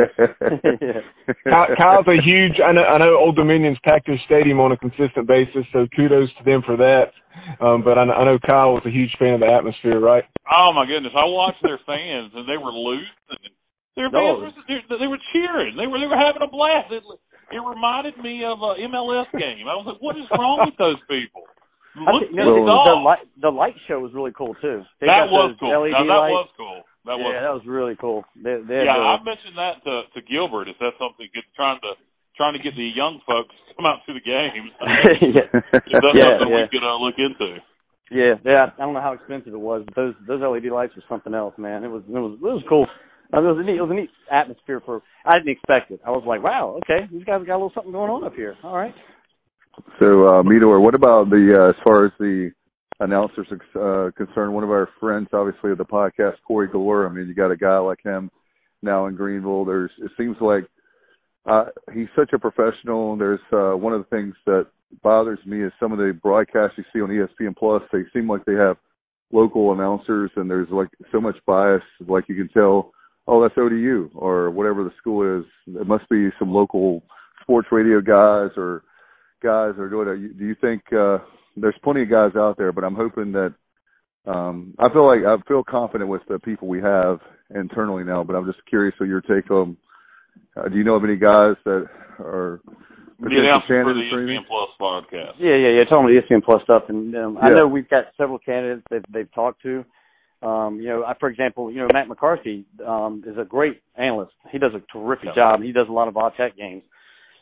yeah. Kyle, Kyle's a huge. I know. I know. Old Dominion's packed his stadium on a consistent basis, so kudos to them for that. Um, but I know, I know Kyle was a huge fan of the atmosphere, right? Oh my goodness! I watched their fans, and they were loose, and their fans were, they, they were cheering. They were they were having a blast. It, it reminded me of an M L S game. I was like, what is wrong with those people? Look, think, you know, the, the light the light show was really cool too. They that got was those cool. L E D now, that lights. was cool. That was yeah, cool. that was really cool. They, they yeah, the, I mentioned that to to Gilbert. Is that something get, trying to trying to get the young folks to come out to the games? yeah, is that yeah, something yeah. we could uh, look into? Yeah, yeah. I don't know how expensive it was, but those those L E D lights were something else, man. It was it was it was cool. It was a neat it was a neat atmosphere for. I didn't expect it. I was like, wow, okay, these guys got a little something going on up here. All right. So, uh, Meador, what about the uh, as far as the announcers uh, concerned? One of our friends, obviously, of the podcast, Corey Galore. I mean, you got a guy like him now in Greenville. There's it seems like uh, he's such a professional. There's uh, one of the things that bothers me is some of the broadcasts you see on E S P N Plus. They seem like they have local announcers, and there's like so much bias. Like you can tell, oh, that's O D U or whatever the school is. It must be some local sports radio guys or guys are doing it. Do you think uh, there's plenty of guys out there? But I'm hoping that um, I feel like I feel confident with the people we have internally now. But I'm just curious of your take on. Uh, do you know of any guys that are the announcer for the E S P N Plus podcast? Yeah, yeah, yeah. Talking about the E S P N Plus stuff, and um, yeah. I know we've got several candidates that they've talked to. Um, you know, I, for example, you know, Matt McCarthy um, is a great analyst. He does a terrific yeah. job. He does a lot of Vautech games.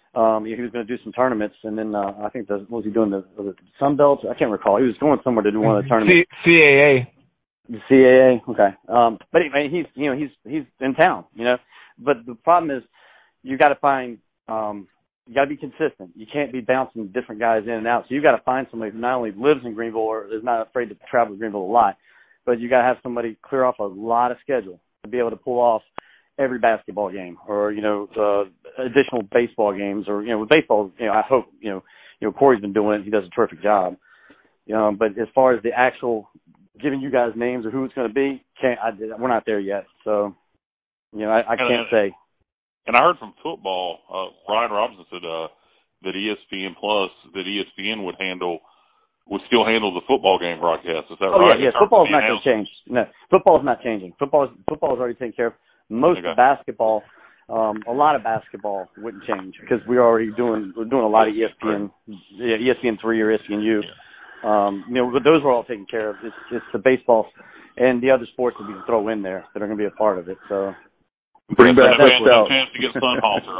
Um, he was going to do some tournaments, and then uh, I think the, what was he doing? The, the Sun Belt? I can't recall. He was going somewhere to do one of the tournaments. C A A. The C A A. Okay. Um, but anyway, he's you know he's he's in town. You know, but the problem is you got to find um, you got to be consistent. You can't be bouncing different guys in and out. So you got to find somebody who not only lives in Greenville or is not afraid to travel to Greenville a lot, but you got to have somebody clear off a lot of schedule to be able to pull off every basketball game, or you know, uh, additional baseball games, or you know, with baseball, you know, I hope you know, you know, Corey's been doing it. He does a terrific job. You know, but as far as the actual giving you guys names or who it's going to be, can't I, we're not there yet. So, you know, I, I can't say. And I heard from football, uh, Ryan Robinson said uh, that E S P N Plus, that E S P N would handle, would still handle the football game broadcast. Is that oh, right? Oh yeah, yeah. Football's not going to change. No, football's not changing. Football football's already taken care of. Most okay. of basketball, um, a lot of basketball wouldn't change because we're already doing we're doing a lot of E S P N, yeah, E S P N three or E S P N U. Yeah. Um, you know, those were all taken care of. It's, it's the baseball and the other sports that we can throw in there that are going to be a part of it. So. Bring back that Cliff Stout. Chance to get Sunhalter.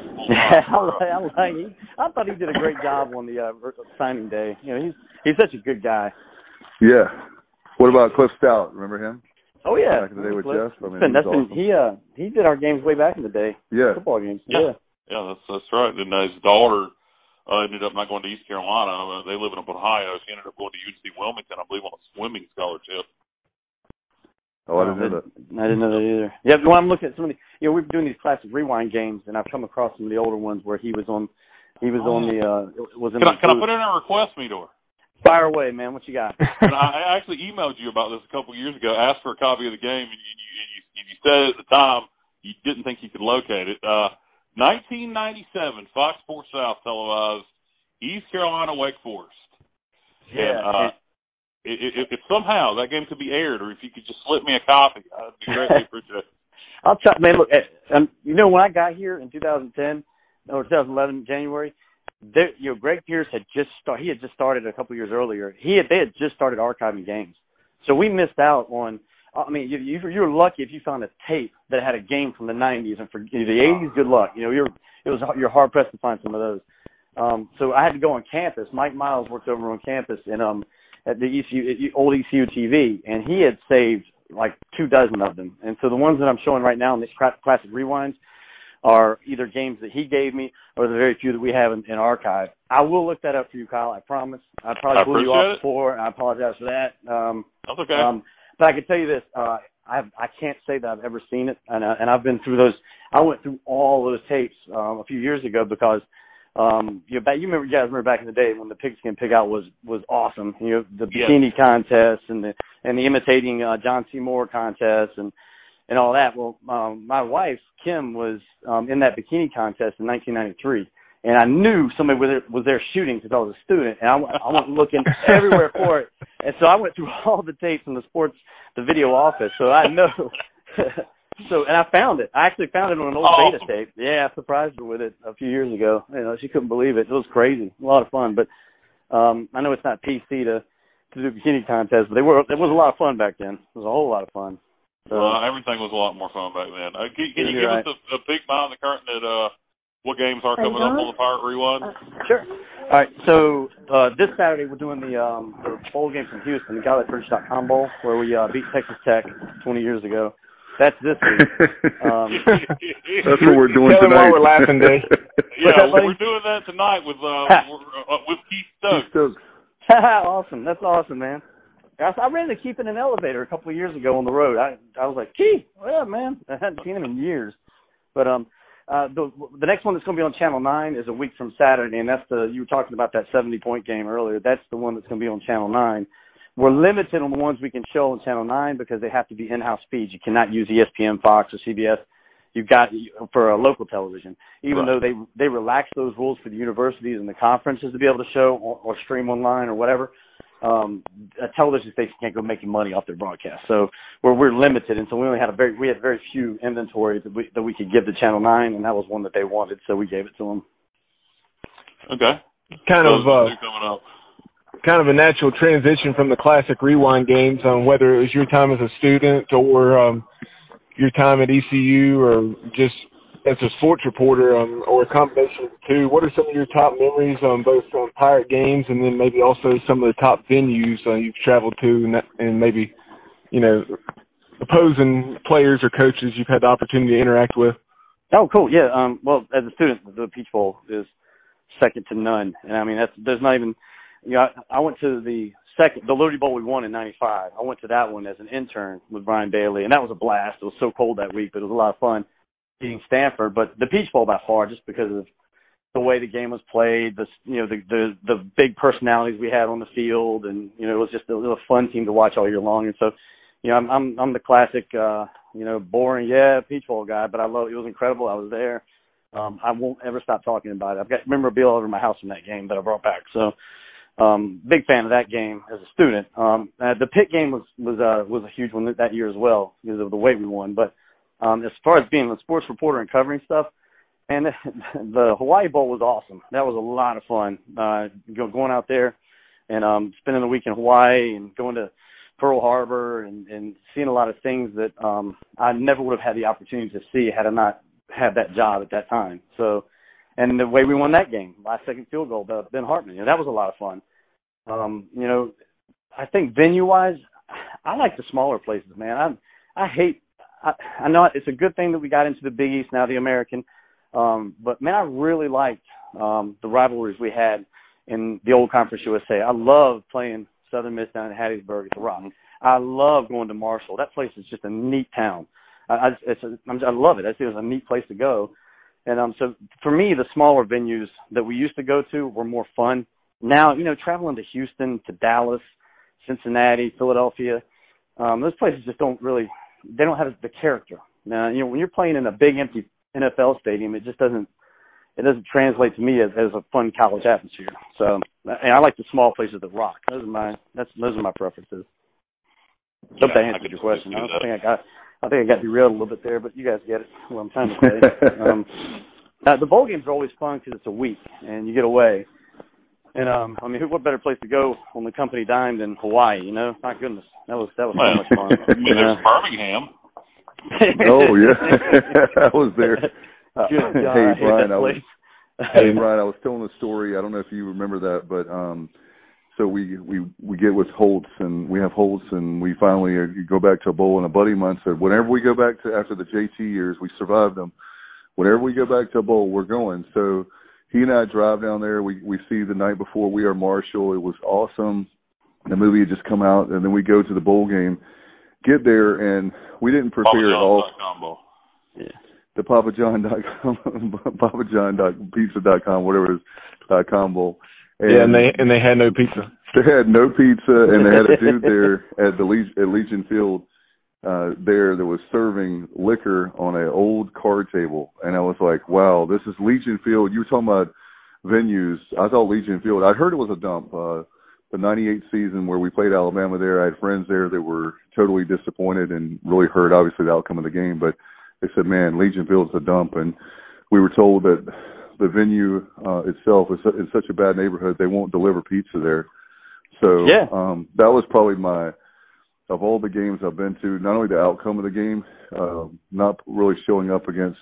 I, like, I thought he did a great job on the uh, signing day. You know, he's he's such a good guy. Yeah. What about Cliff Stout? Remember him? Oh yeah. Back in the day with Cliff. Jeff. I mean, been, that's awesome. been, he uh he did our games way back in the day. Yeah. Football games. Yeah. Yeah. Yeah, that's that's right. Then his daughter uh, ended up not going to East Carolina. Uh, they live in Ohio. She ended up going to U N C Wilmington, I believe, on a swimming scholarship. Oh, I didn't know that. I didn't know that either. Yeah, when I'm looking at some of the, you know, we've been doing these classic rewind games, and I've come across some of the older ones where he was on, he was oh. on the, uh, was in can the I, can I put in a request, Meador? Fire away, man. What you got? And I, I actually emailed you about this a couple of years ago, asked for a copy of the game, and you, and you, and you said at the time you didn't think you could locate it. Uh, nineteen ninety-seven, Fox Sports South televised East Carolina Wake Forest. Yeah. And, uh, If, if somehow that game could be aired, or if you could just slip me a copy, I'd be greatly appreciated. I'll try, man. Look, um, you know, when I got here in two thousand ten or two thousand eleven January, there, you know, Greg Pierce had just start. He had just started a couple years earlier. He had they had just started archiving games, so we missed out on. I mean, you, you, you were lucky if you found a tape that had a game from the nineties and for the eighties. Good luck. You know, you're it was you're hard pressed to find some of those. Um, so I had to go on campus. Mike Miles worked over on campus, and um. at the E C U, old E C U T V, and he had saved like two dozen of them. And so the ones that I'm showing right now in these classic rewinds are either games that he gave me or the very few that we have in, in archive. I will look that up for you, Kyle. I promise. I probably I blew you off it. before, and I apologize for that. Um, That's okay. Um, but I can tell you this: uh, I I can't say that I've ever seen it, and uh, and I've been through those. I went through all those tapes um, a few years ago because. Um, you know, you remember, you guys remember back in the day when the pigskin pig out was, was awesome. You know, the bikini yes. contest and the, and the imitating, uh, John C. Moore contest and, and all that. Well, um, my wife, Kim, was, um, in that bikini contest in nineteen ninety-three. And I knew somebody was there, was there shooting because I was a student, and I, I went looking everywhere for it. And so I went through all the tapes in the sports, the video office. So I know. So, and I found it. I actually found it on an old oh. beta tape. Yeah, I surprised her with it a few years ago. You know, she couldn't believe it. It was crazy. A lot of fun. But um, I know it's not P C to, to do bikini contests, but they were. It was a lot of fun back then. It was a whole lot of fun. So, well, everything was a lot more fun back then. Uh, can, can you give right. us a, a peek behind the curtain at uh, what games are coming up on the Pirate Rewind? Uh, sure. All right. So uh, this Saturday we're doing the, um, the bowl game from Houston, the Galley Church dot com Bowl, where we uh, beat Texas Tech twenty years ago. That's this week. Um, That's what we're doing Tell tonight. Tell we're laughing, Dave. Yeah, that, we're doing that tonight with uh, uh with Keith Stokes. Keith Stokes. Awesome. That's awesome, man. I, I ran into Keith in an elevator a couple of years ago on the road. I I was like, Keith, well, yeah, man. I hadn't seen him in years. But um, uh, the the next one that's going to be on Channel nine is a week from Saturday, and that's the you were talking about that seventy-point game earlier. That's the one that's going to be on Channel nine. We're limited on the ones we can show on Channel nine because they have to be in-house feeds. You cannot use E S P N, Fox, or C B S. You've got for a local television, even right. though they they relax those rules for the universities and the conferences to be able to show or, or stream online or whatever. Um, a television station can't go making money off their broadcast, so we're we're limited, and so we only had a very we had very few inventory that we that we could give to Channel nine, and that was one that they wanted, so we gave it to them. Okay, kind so of uh, coming up. Kind of a natural transition from the classic rewind games on whether it was your time as a student or um, your time at E C U or just as a sports reporter, um, or a combination of the two, what are some of your top memories on both um, Pirate games and then maybe also some of the top venues uh, you've traveled to and, that, and maybe, you know, opposing players or coaches you've had the opportunity to interact with? Oh, cool. Yeah. Um, well, as a student, the Peach Bowl is second to none. And I mean, that's, there's not even, you know, I, I went to the second, the Liberty Bowl we won in ninety-five. I went to that one as an intern with Brian Bailey, and that was a blast. It was so cold that week, but it was a lot of fun beating Stanford. But the Peach Bowl by far, just because of the way the game was played, the, you know, the, the, the big personalities we had on the field, and, you know, it was just a, it was a fun team to watch all year long. And so, you know, I'm, I'm, I'm the classic, uh, you know, boring, yeah, Peach Bowl guy, but I love it. It was incredible. I was there. Um, I won't ever stop talking about it. I've got memorabilia all over my house from that game that I brought back. So, um, big fan of that game as a student. Um, uh, the Pitt game was, was, uh, was a huge one that year as well because of the way we won. But, um, as far as being a sports reporter and covering stuff, and the Hawaii Bowl was awesome. That was a lot of fun. Uh, going out there and, um, spending the week in Hawaii and going to Pearl Harbor and, and seeing a lot of things that, um, I never would have had the opportunity to see had I not had that job at that time. So, and the way we won that game, last second field goal, by Ben Hartman, you know, that was a lot of fun. Um, you know, I think venue wise, I like the smaller places, man. I, I hate, I, I know it's a good thing that we got into the Big East, now the American. Um, but man, I really liked, um, the rivalries we had in the old Conference U S A. I love playing Southern Miss down in Hattiesburg at the Rock. I love going to Marshall. That place is just a neat town. I, I, it's a, I love it. I see it was a neat place to go. And um, so for me, the smaller venues that we used to go to were more fun. Now, you know, traveling to Houston, to Dallas, Cincinnati, Philadelphia, um, those places just don't really, they don't have the character. Now, you know, when you're playing in a big empty N F L stadium, it just doesn't, it doesn't translate to me as, as a fun college atmosphere. So, and I like the small places that rock. Those are my, that's, those are my preferences. Hope Yeah, that answered your question. I, don't think I got, I think I got derailed a little bit there, but you guys get it. What I'm trying to say. um, uh, the bowl games are always fun because it's a week and you get away. And um, I mean, what better place to go on the company dime than Hawaii? You know, my goodness, that was that was so much fun. I mean, there's uh, Birmingham. Oh yeah, I was there. Uh, Good God, hey I hate Brian, that I was. place. Hey Brian, I was telling a story. I don't know if you remember that, but um, so we we we get with Holtz and we have Holtz and we finally uh, go back to a bowl. And a buddy of mine said, whenever we go back to after the J T years, we survived them. Whenever we go back to a bowl, we're going. So he and I drive down there. We we see the night before We Are Marshall. It was awesome. The movie had just come out, and then we go to the bowl game. Get there, and we didn't prepare at all. Yeah. The Papa John dot com, Papa John dot pizza dot com, whatever it is, dot com bowl. And yeah, and they and they had no pizza. They had no pizza, and they had a dude there at the Legion, at Legion Field uh, there that was serving liquor on an old card table, and I was like, wow, this is Legion Field. You were talking about venues. I thought Legion Field. I heard it was a dump. Uh, the ninety-eight season where we played Alabama there, I had friends there that were totally disappointed and really hurt, obviously, the outcome of the game. But they said, man, Legion Field's a dump. And we were told that the venue uh, itself is in such a bad neighborhood, they won't deliver pizza there. So yeah. um, that was probably my, of all the games I've been to, not only the outcome of the game, uh, not really showing up against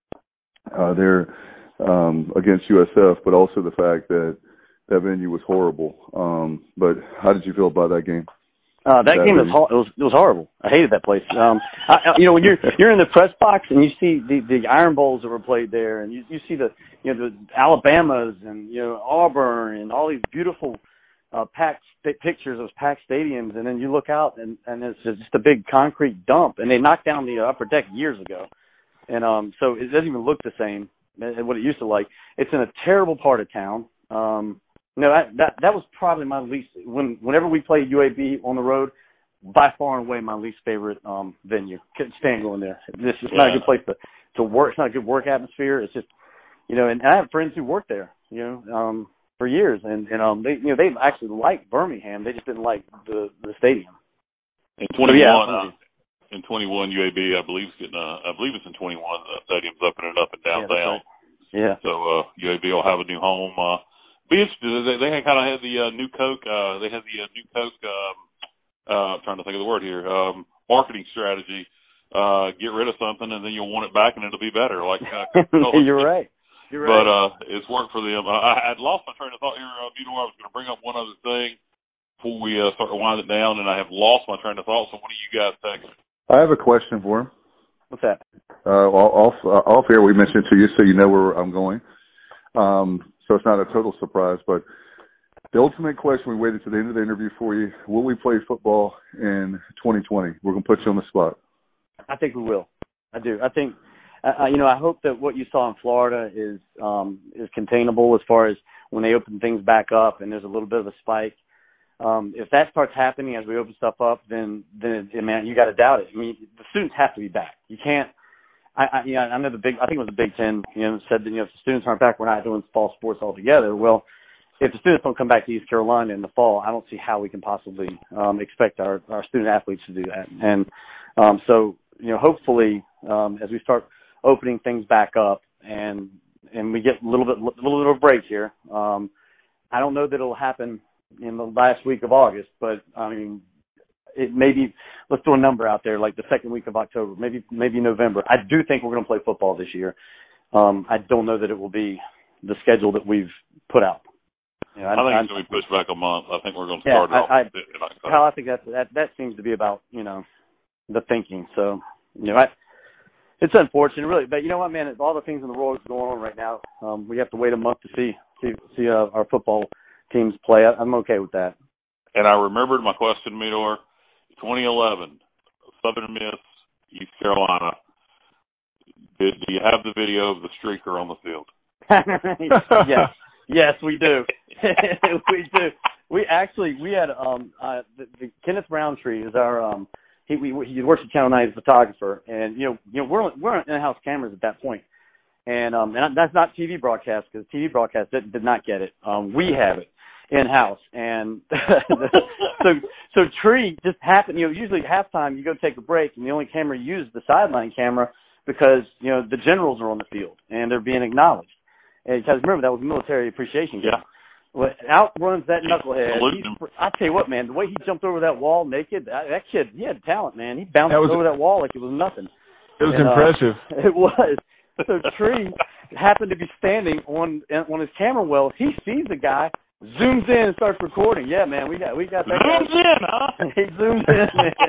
uh, their, um, against U S F, but also the fact that that venue was horrible. Um, but how did you feel about that game? Uh, that, that game was, ho- it was it was horrible. I hated that place. Um, I, you know, when you're you're in the press box and you see the, the Iron Bowls that were played there, and you you see the you know the Alabamas and you know Auburn and all these beautiful uh, packed st- pictures of packed stadiums, and then you look out and and it's just a big concrete dump, and they knocked down the upper deck years ago, and um so it doesn't even look the same as what it used to like. It's in a terrible part of town. Um, No, that, that that was probably my least. When whenever we played U A B on the road, by far and away my least favorite um, venue. Couldn't stand going there. It's just yeah. not a good place to to work. It's not a good work atmosphere. It's just, you know, and I have friends who worked there, you know, um, for years, and and um, they you know they actually liked Birmingham. They just didn't like the the stadium. In twenty-one, yeah, uh, in twenty-one U A B, I believe it's getting. Uh, I believe it's in twenty-one. The stadium's opening up and downtown. Yeah. Right. Yeah. So uh, U A B will have a new home. Uh, Be interested. They, they kind of had the uh, new Coke. Uh, they had the uh, new Coke. Um, uh, I'm trying to think of the word here. Um, marketing strategy uh, get rid of something, and then you'll want it back, and it'll be better. Like uh, You're right. You're right. But uh, it's worked for them. Uh, I had lost my train of thought here, uh, Meador. I was going to bring up one other thing before we uh, start to wind it down, and I have lost my train of thought. So what do you guys think? I have a question for him. What's that? Uh, off uh, off air, we mentioned to you, so you know where I'm going. Um, so it's not a total surprise, but the ultimate question, we waited to the end of the interview for you. Will we play football in twenty twenty? We're going to put you on the spot. I think we will. I do. I think, uh, you know, I hope that what you saw in Florida is um, is containable as far as when they open things back up and there's a little bit of a spike. Um, if that starts happening as we open stuff up, then, then man, you got to doubt it. I mean, the students have to be back. You can't, I, I, you know, I know the big, I think it was the Big Ten, you know, said that, you know, if the students aren't back, we're not doing fall sports altogether. Well, if the students don't come back to East Carolina in the fall, I don't see how we can possibly um, expect our, our student athletes to do that. And um, so, you know, hopefully, um, as we start opening things back up and and we get a little bit, a little bit of a break here, um, I don't know that it'll happen in the last week of August, but I mean, it maybe let's throw a number out there, like the second week of October, maybe maybe November. I do think we're going to play football this year. Um, I don't know that it will be the schedule that we've put out. You know, I, I think I, it's going to be pushed back a month. I think we're going to yeah, start it off I, I, in October. Kyle, I think that's, that that seems to be about, you know, the thinking. So, you know, I, it's unfortunate, really. But you know what, man? All the things in the world going on right now, um, we have to wait a month to see see, see uh, our football teams play. I, I'm okay with that. And I remembered my question, Meador. twenty eleven, Southern Miss, East Carolina. Did, do you have the video of the streaker on the field? Yes. Yes, we do. we do. We actually, we had, um, uh, the, the Kenneth Roundtree is our, um, he, we, he works at Channel nine as a photographer. And, you know, you know, we're, we're in-house cameras at that point. And, um, and that's not T V broadcast because T V broadcast did, did not get it. Um, we have it in-house. And so, so Tree just happened, you know, usually at halftime you go take a break and the only camera you use is the sideline camera because, you know, the generals are on the field and they're being acknowledged. And because remember, that was a military appreciation game. Yeah. Well, out runs that knucklehead. He's, I tell you what, man, the way he jumped over that wall naked, that, that kid, he had talent, man. He bounced that was, over that wall like it was nothing. It was and, impressive. Uh, it was. So Tree happened to be standing on on his camera well. He sees the guy, zooms in and starts recording. Yeah, man, we got we got that. Zooms guy. in, huh? He zooms in, man.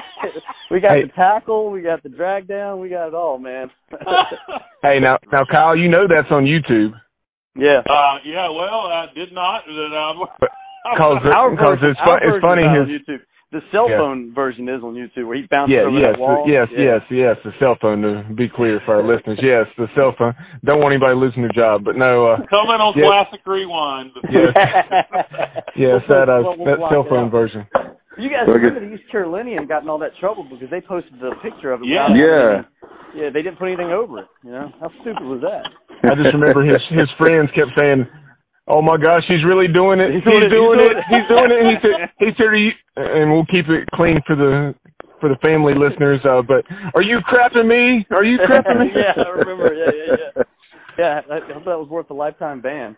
We got hey. the tackle, we got the drag down, we got it all, man. Hey, now, now, Kyle, you know that's on YouTube. Yeah. Uh, yeah, well, I did not. Because Our because version, it's, fu- our it's funny. version is His, on YouTube. The cell yeah. phone version is on YouTube where he bounces yeah, over yes, that wall. yes, yeah. yes, yes. The cell phone. To be clear for our listeners, yes, the cell phone. Don't want anybody losing their job, but no. Uh, Coming on yes. Classic Rewind. Yes, yes, We'll that uh, we'll, we'll that cell phone out. version. You guys remember the East Carolinian got in all that trouble because they posted the picture of it. Yeah. Yeah. Yeah, they didn't put anything over it. You know, how stupid was that? I just remember his his friends kept saying, "Oh my gosh, he's really doing it! He's, He's doing, doing it! it. He's doing it!" He said, "He said, are you?" And we'll keep it clean for the for the family listeners. Uh, but are you crapping me? Are you crapping me? Yeah, I remember. Yeah, yeah, yeah. Yeah, I thought that was worth a lifetime ban.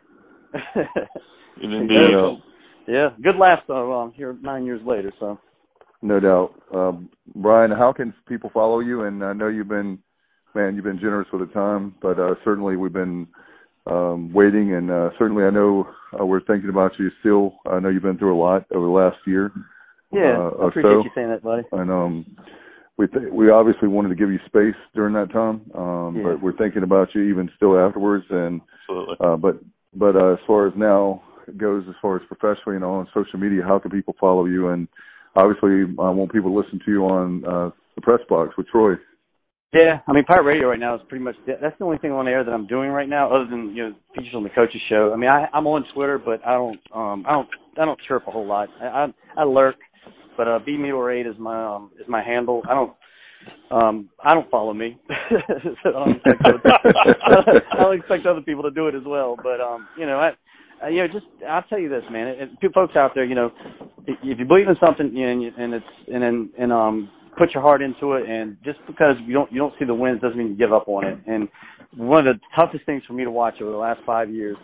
Indeed. Yeah. Yeah, good laugh though. Um, here nine years later, so. No doubt. Um, Brian, how can people follow you? And I know you've been, man, you've been generous with the time, but uh, certainly we've been um, waiting, and uh, certainly I know uh, we're thinking about you still. I know you've been through a lot over the last year. Yeah, uh, I appreciate so. you saying that, buddy. And um, we th- we obviously wanted to give you space during that time, um, Yeah. but we're thinking about you even still afterwards. And Absolutely. uh, but but uh, as far as now goes, as far as professionally, you know, on social media, how can people follow you? And obviously, I want people to listen to you on uh, the Press Box with Troy. Yeah, I mean, Pirate Radio right now is pretty much that's the only thing on air that I'm doing right now, other than you know features on the coaches show. I mean, I, I'm on Twitter, but I don't, um, I don't, I don't chirp a whole lot. I, I, I lurk, but uh, B Meador eight is my um, is my handle. I don't, um, I don't follow me. So I, don't expect other, I don't expect other people to do it as well. But um, you know, I. Uh, you know, just I'll tell you this, man. It, it, folks out there, you know, if, if you believe in something, you know, and, you, and it's and and, and um, put your heart into it. And just because you don't you don't see the wins doesn't mean you give up on it. And one of the toughest things for me to watch over the last five years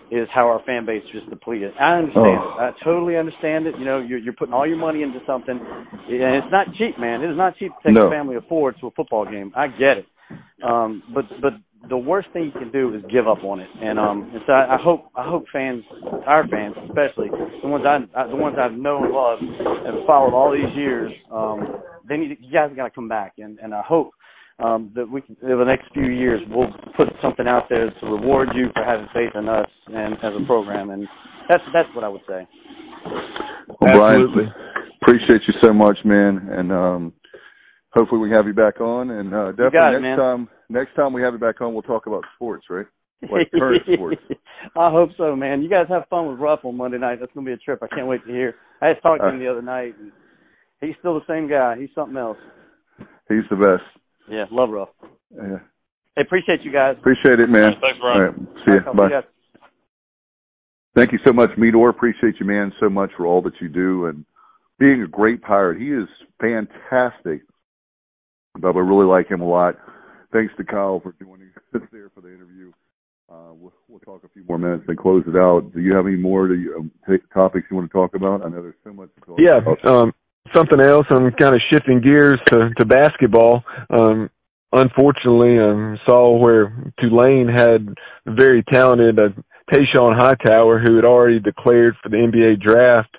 is how our fan base is just depleted. I understand Oh. it. I totally understand it. You know, you're, you're putting all your money into something, and it's not cheap, man. It is not cheap to take No. a family of four to a football game. I get it. Um, but but the worst thing you can do is give up on it. And um, and so I, I hope I hope fans, our fans especially, the ones I the ones I've known and loved and followed all these years, um, they need you guys got to come back. And and I hope. Um, that we can, over the next few years, we'll put something out there to reward you for having faith in us and as a program, and that's that's what I would say. Well, Brian, Absolutely. appreciate you so much, man, and um, hopefully we can have you back on. And uh, definitely got it, next man. time, next time we have you back on, we'll talk about sports, right? Like current sports. I hope so, man. You guys have fun with Ruff on Monday night. That's gonna be a trip. I can't wait to hear. I just talked to him Uh, the other night, and he's still the same guy. He's something else. He's the best. Yeah, love Ruff. Yeah. Hey, appreciate you guys. Appreciate it, man. Thanks, Brian. All right. See you. I'll Bye. see you guys. Thank you so much, Meador. Appreciate you, man, so much for all that you do and being a great Pirate. He is fantastic. But I really like him a lot. Thanks to Kyle for joining us there for the interview. Uh, we'll, we'll talk a few more minutes and close it out. Do you have any more do you, um, t- topics you want to talk about? I know there's so much to talk Yeah, about. um, something else. I'm kind of shifting gears to, to basketball. Um, unfortunately, um, saw where Tulane had very talented uh, Tayshawn Hightower, who had already declared for the N B A draft.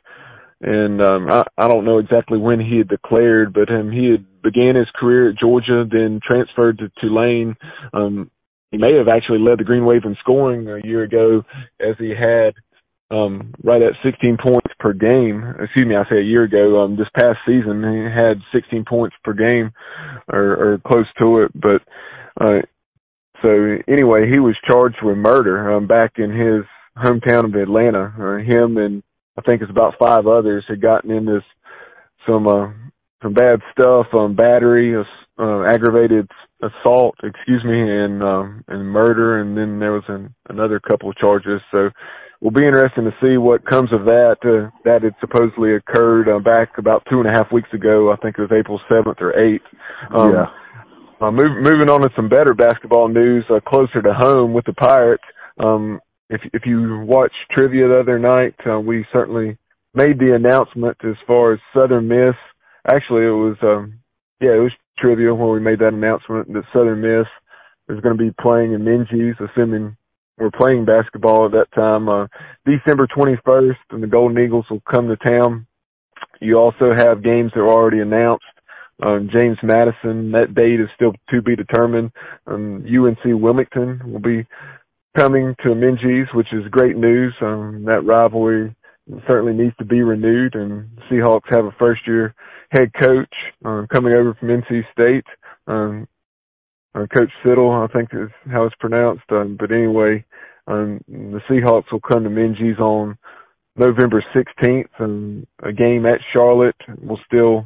And um, I, I don't know exactly when he had declared, but um, he had began his career at Georgia, then transferred to Tulane. Um, he may have actually led the Green Wave in scoring a year ago, as he had um, right at sixteen points per game. Excuse me, I say a year ago. Um, this past season, he had sixteen points per game, or, or close to it. But uh, so anyway, he was charged with murder um, back in his hometown of Atlanta. Uh, him and I think it's about five others had gotten into some uh, some bad stuff, um, battery, uh, aggravated assault, excuse me, and um, and murder, and then there was an, another couple of charges. So it'll be interesting to see what comes of that. Uh, that had supposedly occurred uh, back about two and a half weeks ago. I think it was April seventh or eighth. Um, yeah. Uh, move, moving on to some better basketball news, uh, closer to home with the Pirates. Um, if if you watched trivia the other night, uh, we certainly made the announcement as far as Southern Miss. Actually, it was um, yeah, it was trivia where we made that announcement that Southern Miss is going to be playing in Minges, assuming we're playing basketball at that time. Uh, December twenty-first, and the Golden Eagles will come to town. You also have games that are already announced. Um, James Madison, that date is still to be determined. Um, U N C Wilmington will be coming to Minges, which is great news. Um, that rivalry certainly needs to be renewed, and Seahawks have a first-year head coach uh, coming over from N C State. Um, uh, Coach Siddle, I think is how it's pronounced. Um, but anyway, um, the Seahawks will come to Minges on November sixteenth, and a game at Charlotte will still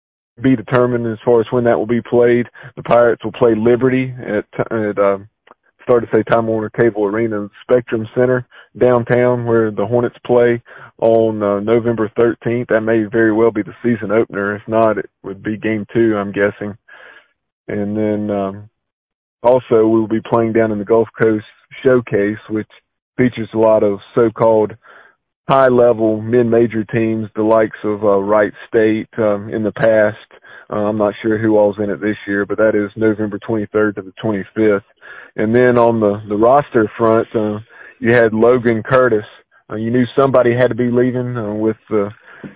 be determined as far as when that will be played. The Pirates will play Liberty at, at uh, start to say Time Warner Cable Arena, Spectrum Center downtown, where the Hornets play on uh, November thirteenth. That may very well be the season opener. If not, it would be game two, I'm guessing. And then um, also we will be playing down in the Gulf Coast Showcase, which features a lot of so-called high-level mid-major teams, the likes of uh, Wright State um, in the past. Uh, I'm not sure who all's in it this year, but that is November twenty-third to the twenty-fifth. And then on the, the roster front, uh, you had Logan Curtis. Uh, you knew somebody had to be leaving uh, with the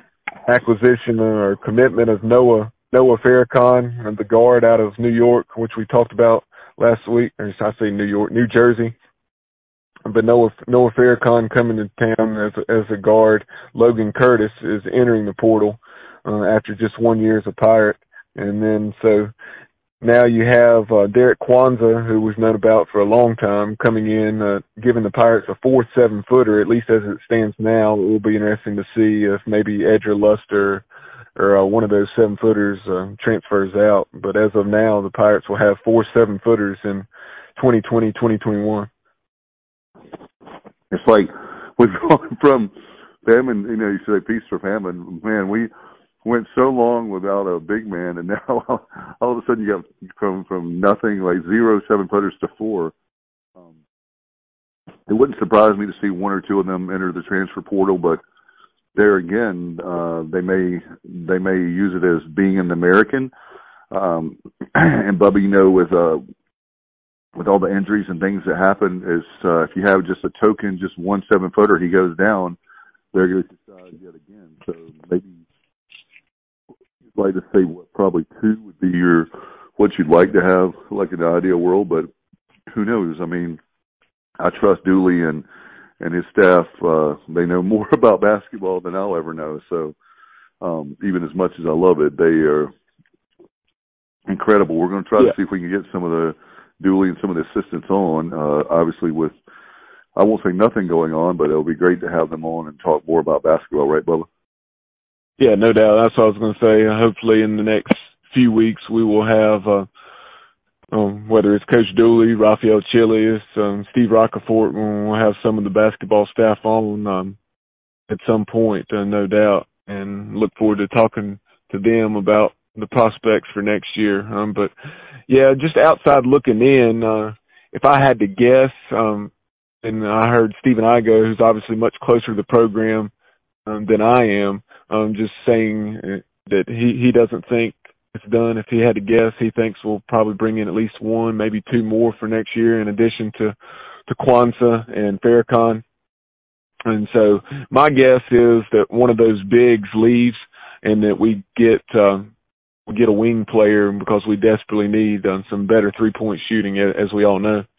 acquisition or commitment of Noah Noah Farrakhan, uh, the guard out of New York, which we talked about last week. Or I say New York, New Jersey. But Noah, Noah Farrakhan coming to town as a, as a guard. Logan Curtis is entering the portal uh, after just one year as a Pirate. And then so now you have uh, Derek Kwanzaa, who we've known about for a long time, coming in, uh, giving the Pirates a four seven-footer, at least as it stands now. It will be interesting to see if maybe Edger Luster or uh, one of those seven-footers uh, transfers out. But as of now, the Pirates will have four seven-footers in twenty twenty, twenty twenty-one. It's like we've gone from them, and you know, you say peace for famine. Man, we went so long without a big man, and now all of a sudden you got from from nothing, like zero seven footers to four. Um, it wouldn't surprise me to see one or two of them enter the transfer portal, but there again, uh, they may they may use it as being an American. Um, and Bubba, you know, with uh, with all the injuries and things that happen, is uh, if you have just a token, just one seven footer, he goes down, they're going to decide yet again. So maybe you'd like to say what probably two would be your what you'd like to have, like in the ideal world, but who knows? I mean, I trust Dooley and and his staff. Uh, they know more about basketball than I'll ever know. So um, even as much as I love it, they are incredible. We're going to try yeah. to see if we can get some of the Dooley and some of the assistants on. Uh, obviously, with I won't say nothing going on, but it'll be great to have them on and talk more about basketball, right, Bubba? Yeah, no doubt. That's what I was going to say. Hopefully, in the next few weeks, we will have. Uh, Um, whether it's Coach Dooley, Raphael Chilius, um, Steve Rockefort, we'll have some of the basketball staff on um, at some point, uh, no doubt, and look forward to talking to them about the prospects for next year. Um, but, yeah, just outside looking in, uh, if I had to guess, um, and I heard Stephen Igo, who's obviously much closer to the program um, than I am, um, just saying that he, he doesn't think it's done. If he had to guess, he thinks we'll probably bring in at least one, maybe two more for next year in addition to, to Kwanzaa and Farrakhan. And so my guess is that one of those bigs leaves and that we get, uh, we get a wing player because we desperately need uh, some better three-point shooting, as we all know.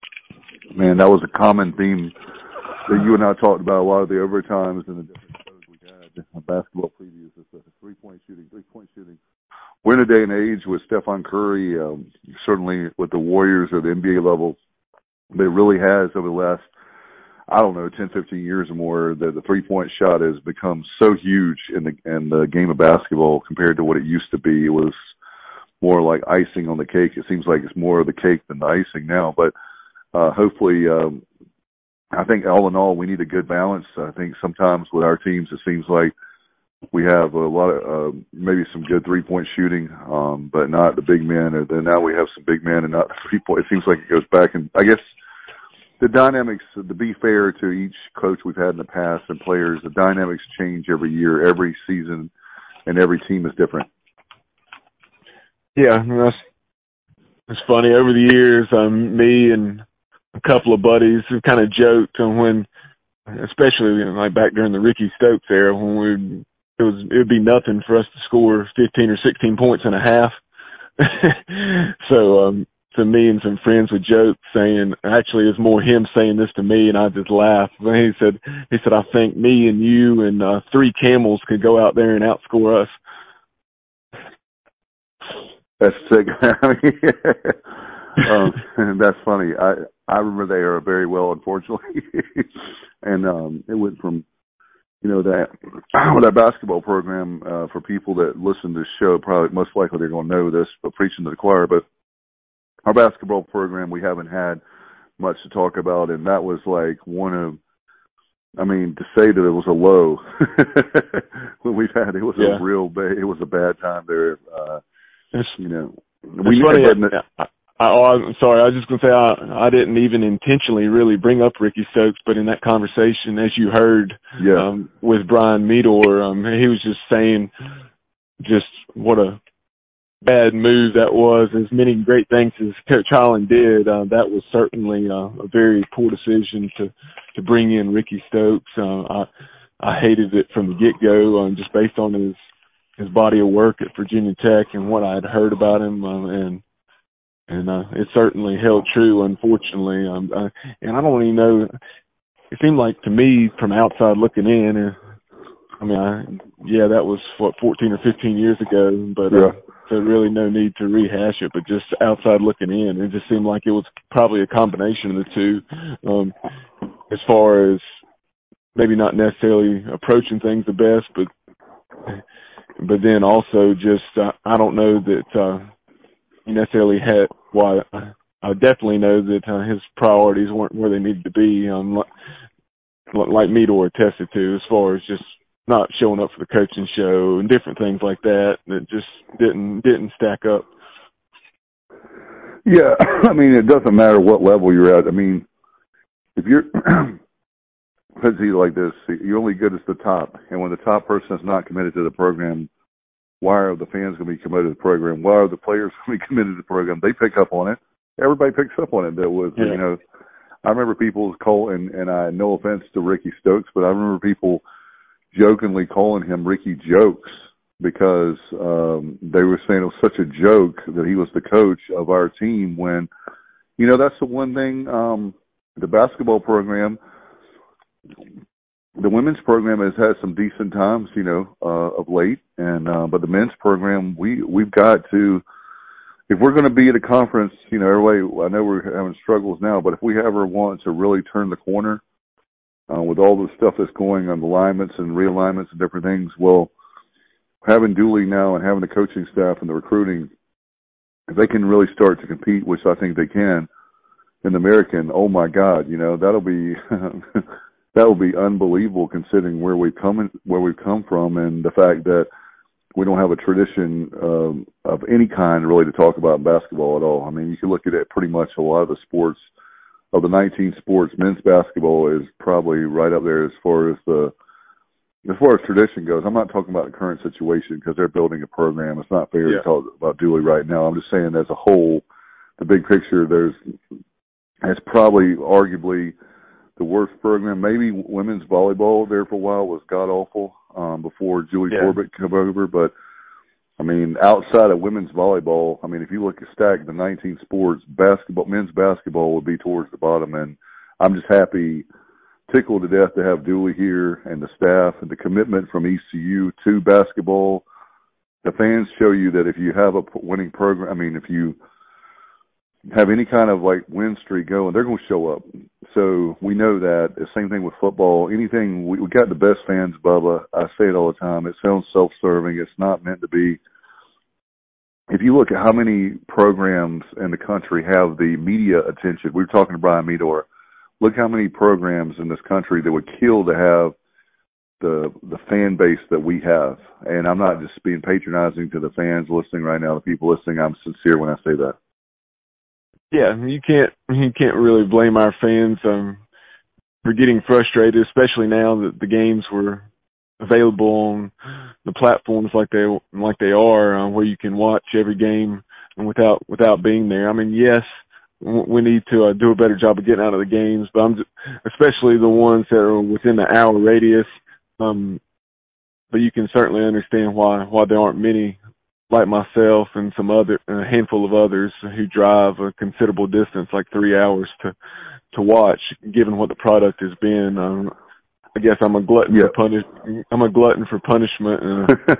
Man, that was a common theme that you and I talked about a lot of the overtimes and the different shows we had, basketball previews, the three-point shooting, three-point shooting. We're in a day and age with Stephen Curry, um, certainly with the Warriors at the N B A level, but it really has over the last, I don't know, ten, fifteen years or more, that the three-point shot has become so huge in the in the game of basketball compared to what it used to be. It was more like icing on the cake. It seems like it's more of the cake than the icing now, but uh, hopefully, um, I think all in all, we need a good balance. I think sometimes with our teams, it seems like we have a lot of uh, maybe some good three-point shooting, um, but not the big men. And then now we have some big men and not the three-point. It seems like it goes back. And I guess the dynamics, to be fair to each coach we've had in the past and players, the dynamics change every year, every season, and every team is different. Yeah, that's it's funny. Over the years, um, me and a couple of buddies have kind of joked on when, especially you know, like back during the Ricky Stokes era, when we It was it would be nothing for us to score fifteen or sixteen points in a half. so um so me and some friends would joke saying, actually it's more him saying this to me and I just laugh. But he said he said I think me and you and uh, three camels could go out there and outscore us. That's sick. um, that's funny. I I remember they are very well, unfortunately. and um it went from You know, that that basketball program, uh, for people that listen to this show, probably most likely they're going to know this, but preaching to the choir. But our basketball program, we haven't had much to talk about, and that was like one of, I mean, to say that it was a low when we've had, it was yeah. a real, ba- it was a bad time there. Uh, it's, you know, it's we funny. I, I, oh, I'm sorry. I was just going to say I, I didn't even intentionally really bring up Ricky Stokes, but in that conversation, as you heard yeah. um, with Brian Meador, um, he was just saying just what a bad move that was. As many great things as Coach Holland did, uh, that was certainly uh, a very poor decision to, to bring in Ricky Stokes. Uh, I, I hated it from the get-go, um, just based on his his body of work at Virginia Tech and what I had heard about him, uh, and And uh, it certainly held true, unfortunately. Um, uh, and I don't even know. It seemed like to me, from outside looking in, uh, I mean, I, yeah, that was what fourteen or fifteen years ago. But yeah. uh, so really, no need to rehash it. But just outside looking in, it just seemed like it was probably a combination of the two, um, as far as maybe not necessarily approaching things the best, but but then also just uh, I don't know that. Uh, He necessarily had, well, I, I definitely know that uh, his priorities weren't where they needed to be, um, like, like Meador attested to, as far as just not showing up for the coaching show and different things like that that just didn't didn't stack up. Yeah, I mean, it doesn't matter what level you're at. I mean, if you're let's see like this, you're only good as the top, and when the top person is not committed to the program, why are the fans going to be committed to the program? Why are the players going to be committed to the program? They pick up on it. Everybody picks up on it. That was, yeah. you know, I remember people call, and, and I, no offense to Ricky Stokes, but I remember people jokingly calling him Ricky Jokes because um, they were saying it was such a joke that he was the coach of our team when, you know, that's the one thing, um, the basketball program, the women's program has had some decent times, you know, uh, of late, and uh, but the men's program, we we've got to, if we're going to be at a conference, you know, everybody, I know we're having struggles now, but if we ever want to really turn the corner uh, with all the stuff that's going on, the alignments and realignments and different things, well, having Dooley now and having the coaching staff and the recruiting, if they can really start to compete, which I think they can, in the American, oh my God, you know, that'll be. That would be unbelievable considering where we've come in, where we've come from, and the fact that we don't have a tradition um, of any kind really to talk about in basketball at all. I mean, you can look at it pretty much a lot of the sports of the nineteen sports. Men's basketball is probably right up there as far as the as far as tradition goes. I'm not talking about the current situation because they're building a program. It's not fair yeah. to talk about Dooley right now. I'm just saying as a whole, the big picture. There's it's probably arguably the worst program. Maybe women's volleyball there for a while was god awful um, before Julie yeah. Corbett came over. But I mean, outside of women's volleyball, I mean, if you look at stack the nineteen sports, basketball, men's basketball would be towards the bottom. And I'm just happy, tickled to death to have Dooley here and the staff and the commitment from E C U to basketball. The fans show you that if you have a winning program, I mean, if you have any kind of like win streak going, they're going to show up. So we know that. The same thing with football. Anything, we, we got the best fans, Bubba. I say it all the time. It sounds self-serving. It's not meant to be. If you look at how many programs in the country have the media attention, we were talking to Brian Meador. Look how many programs in this country that would kill to have the the fan base that we have. And I'm not just being patronizing to the fans listening right now, the people listening. I'm sincere when I say that. Yeah, you can't you can't really blame our fans um, for getting frustrated, especially now that the games were available on the platforms like they like they are, uh, where you can watch every game without without being there. I mean, yes, we need to uh, do a better job of getting out of the games, but I'm just, especially the ones that are within the hour radius. Um, but you can certainly understand why why there aren't many like myself and some other a handful of others who drive a considerable distance, like three hours to to watch. Given what the product has been, um, I guess I'm a glutton yeah. for punish. I'm a glutton for punishment. Uh,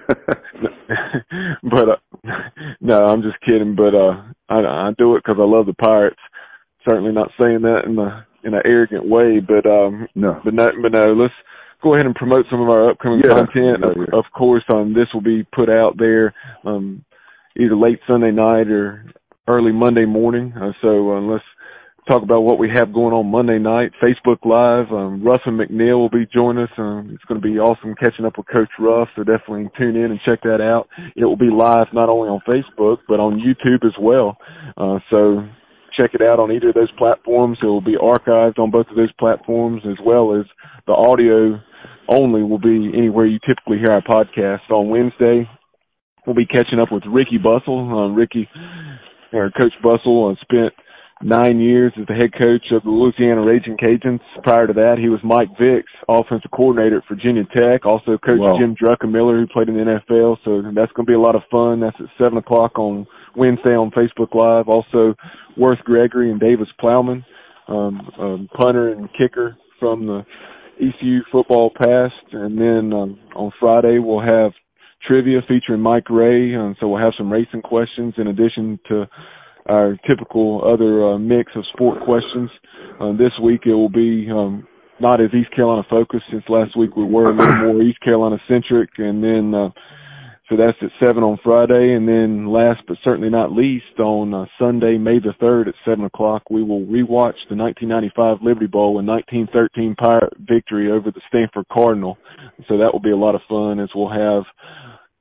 but uh, no, I'm just kidding. But uh, I, I do it because I love the Pirates. Certainly not saying that in a in an arrogant way, but um, no, but no, but no. Let's go ahead and promote some of our upcoming yeah. content. Yeah, of, yeah. of course, um, this will be put out there um, either late Sunday night or early Monday morning. Uh, so uh, let's talk about what we have going on Monday night. Facebook Live. Um, Ruff and McNeil will be joining us. Um, it's going to be awesome catching up with Coach Ruff, so definitely tune in and check that out. It will be live not only on Facebook but on YouTube as well. Uh, so check it out on either of those platforms. It will be archived on both of those platforms, as well as the audio only will be anywhere you typically hear our podcast. On Wednesday, we'll be catching up with Ricky Bussell. Uh, Ricky, or Coach Bussell, uh, spent nine years as the head coach of the Louisiana Raging Cajuns. Prior to that, he was Mike Vick's offensive coordinator at Virginia Tech. Also coached wow. Jim Druckenmiller, who played in the N F L. So that's going to be a lot of fun. That's at seven o'clock on Wednesday on Facebook Live. Also, Worth Gregory and Davis Plowman, um, um, punter and kicker from the E C U football past. And then um, on Friday, we'll have trivia featuring Mike Ray. Um, so we'll have some racing questions in addition to our typical other uh, mix of sport questions. Uh, this week it will be um, not as East Carolina focused, since last week we were a little more East Carolina centric. And then, uh, so that's at seven on Friday. And then last but certainly not least, on uh, Sunday, May the third at seven o'clock, we will rewatch the nineteen ninety-five Liberty Bowl and nineteen thirteen Pirate victory over the Stanford Cardinal. So that will be a lot of fun, as we'll have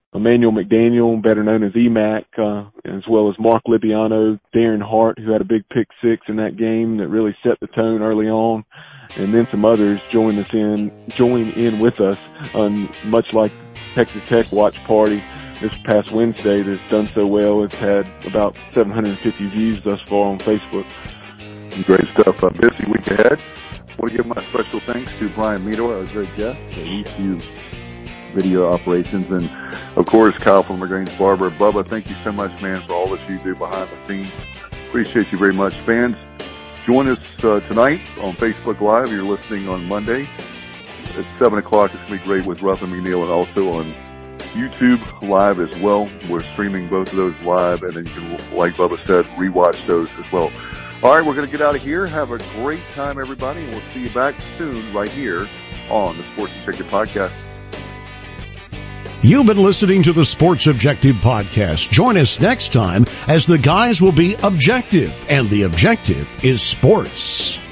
Emmanuel McDaniel, better known as E MAC, uh, as well as Mark Libiano, Darren Hart, who had a big pick six in that game that really set the tone early on, and then some others join us in, join in with us, um, much like Texas Tech watch party this past Wednesday that's done so well. It's had about seven hundred fifty views thus far on Facebook. Great stuff. A busy week ahead. I want to give my special thanks to Brian Meador, our great guest, at E C U Video Operations, and of course Kyle from LaGrange Barber. Bubba, thank you so much, man, for all that you do behind the scenes. Appreciate you very much. Fans, join us uh, tonight on Facebook Live. You're listening on Monday at seven o'clock. It's going to be great with Ruffin McNeil, and also on YouTube Live as well. We're streaming both of those live, and then you can, like Bubba said, rewatch those as well. All right, we're going to get out of here. Have a great time, everybody, and we'll see you back soon right here on the Sports Objective Podcast. You've been listening to the Sports Objective Podcast. Join us next time as the guys will be objective, and the objective is sports.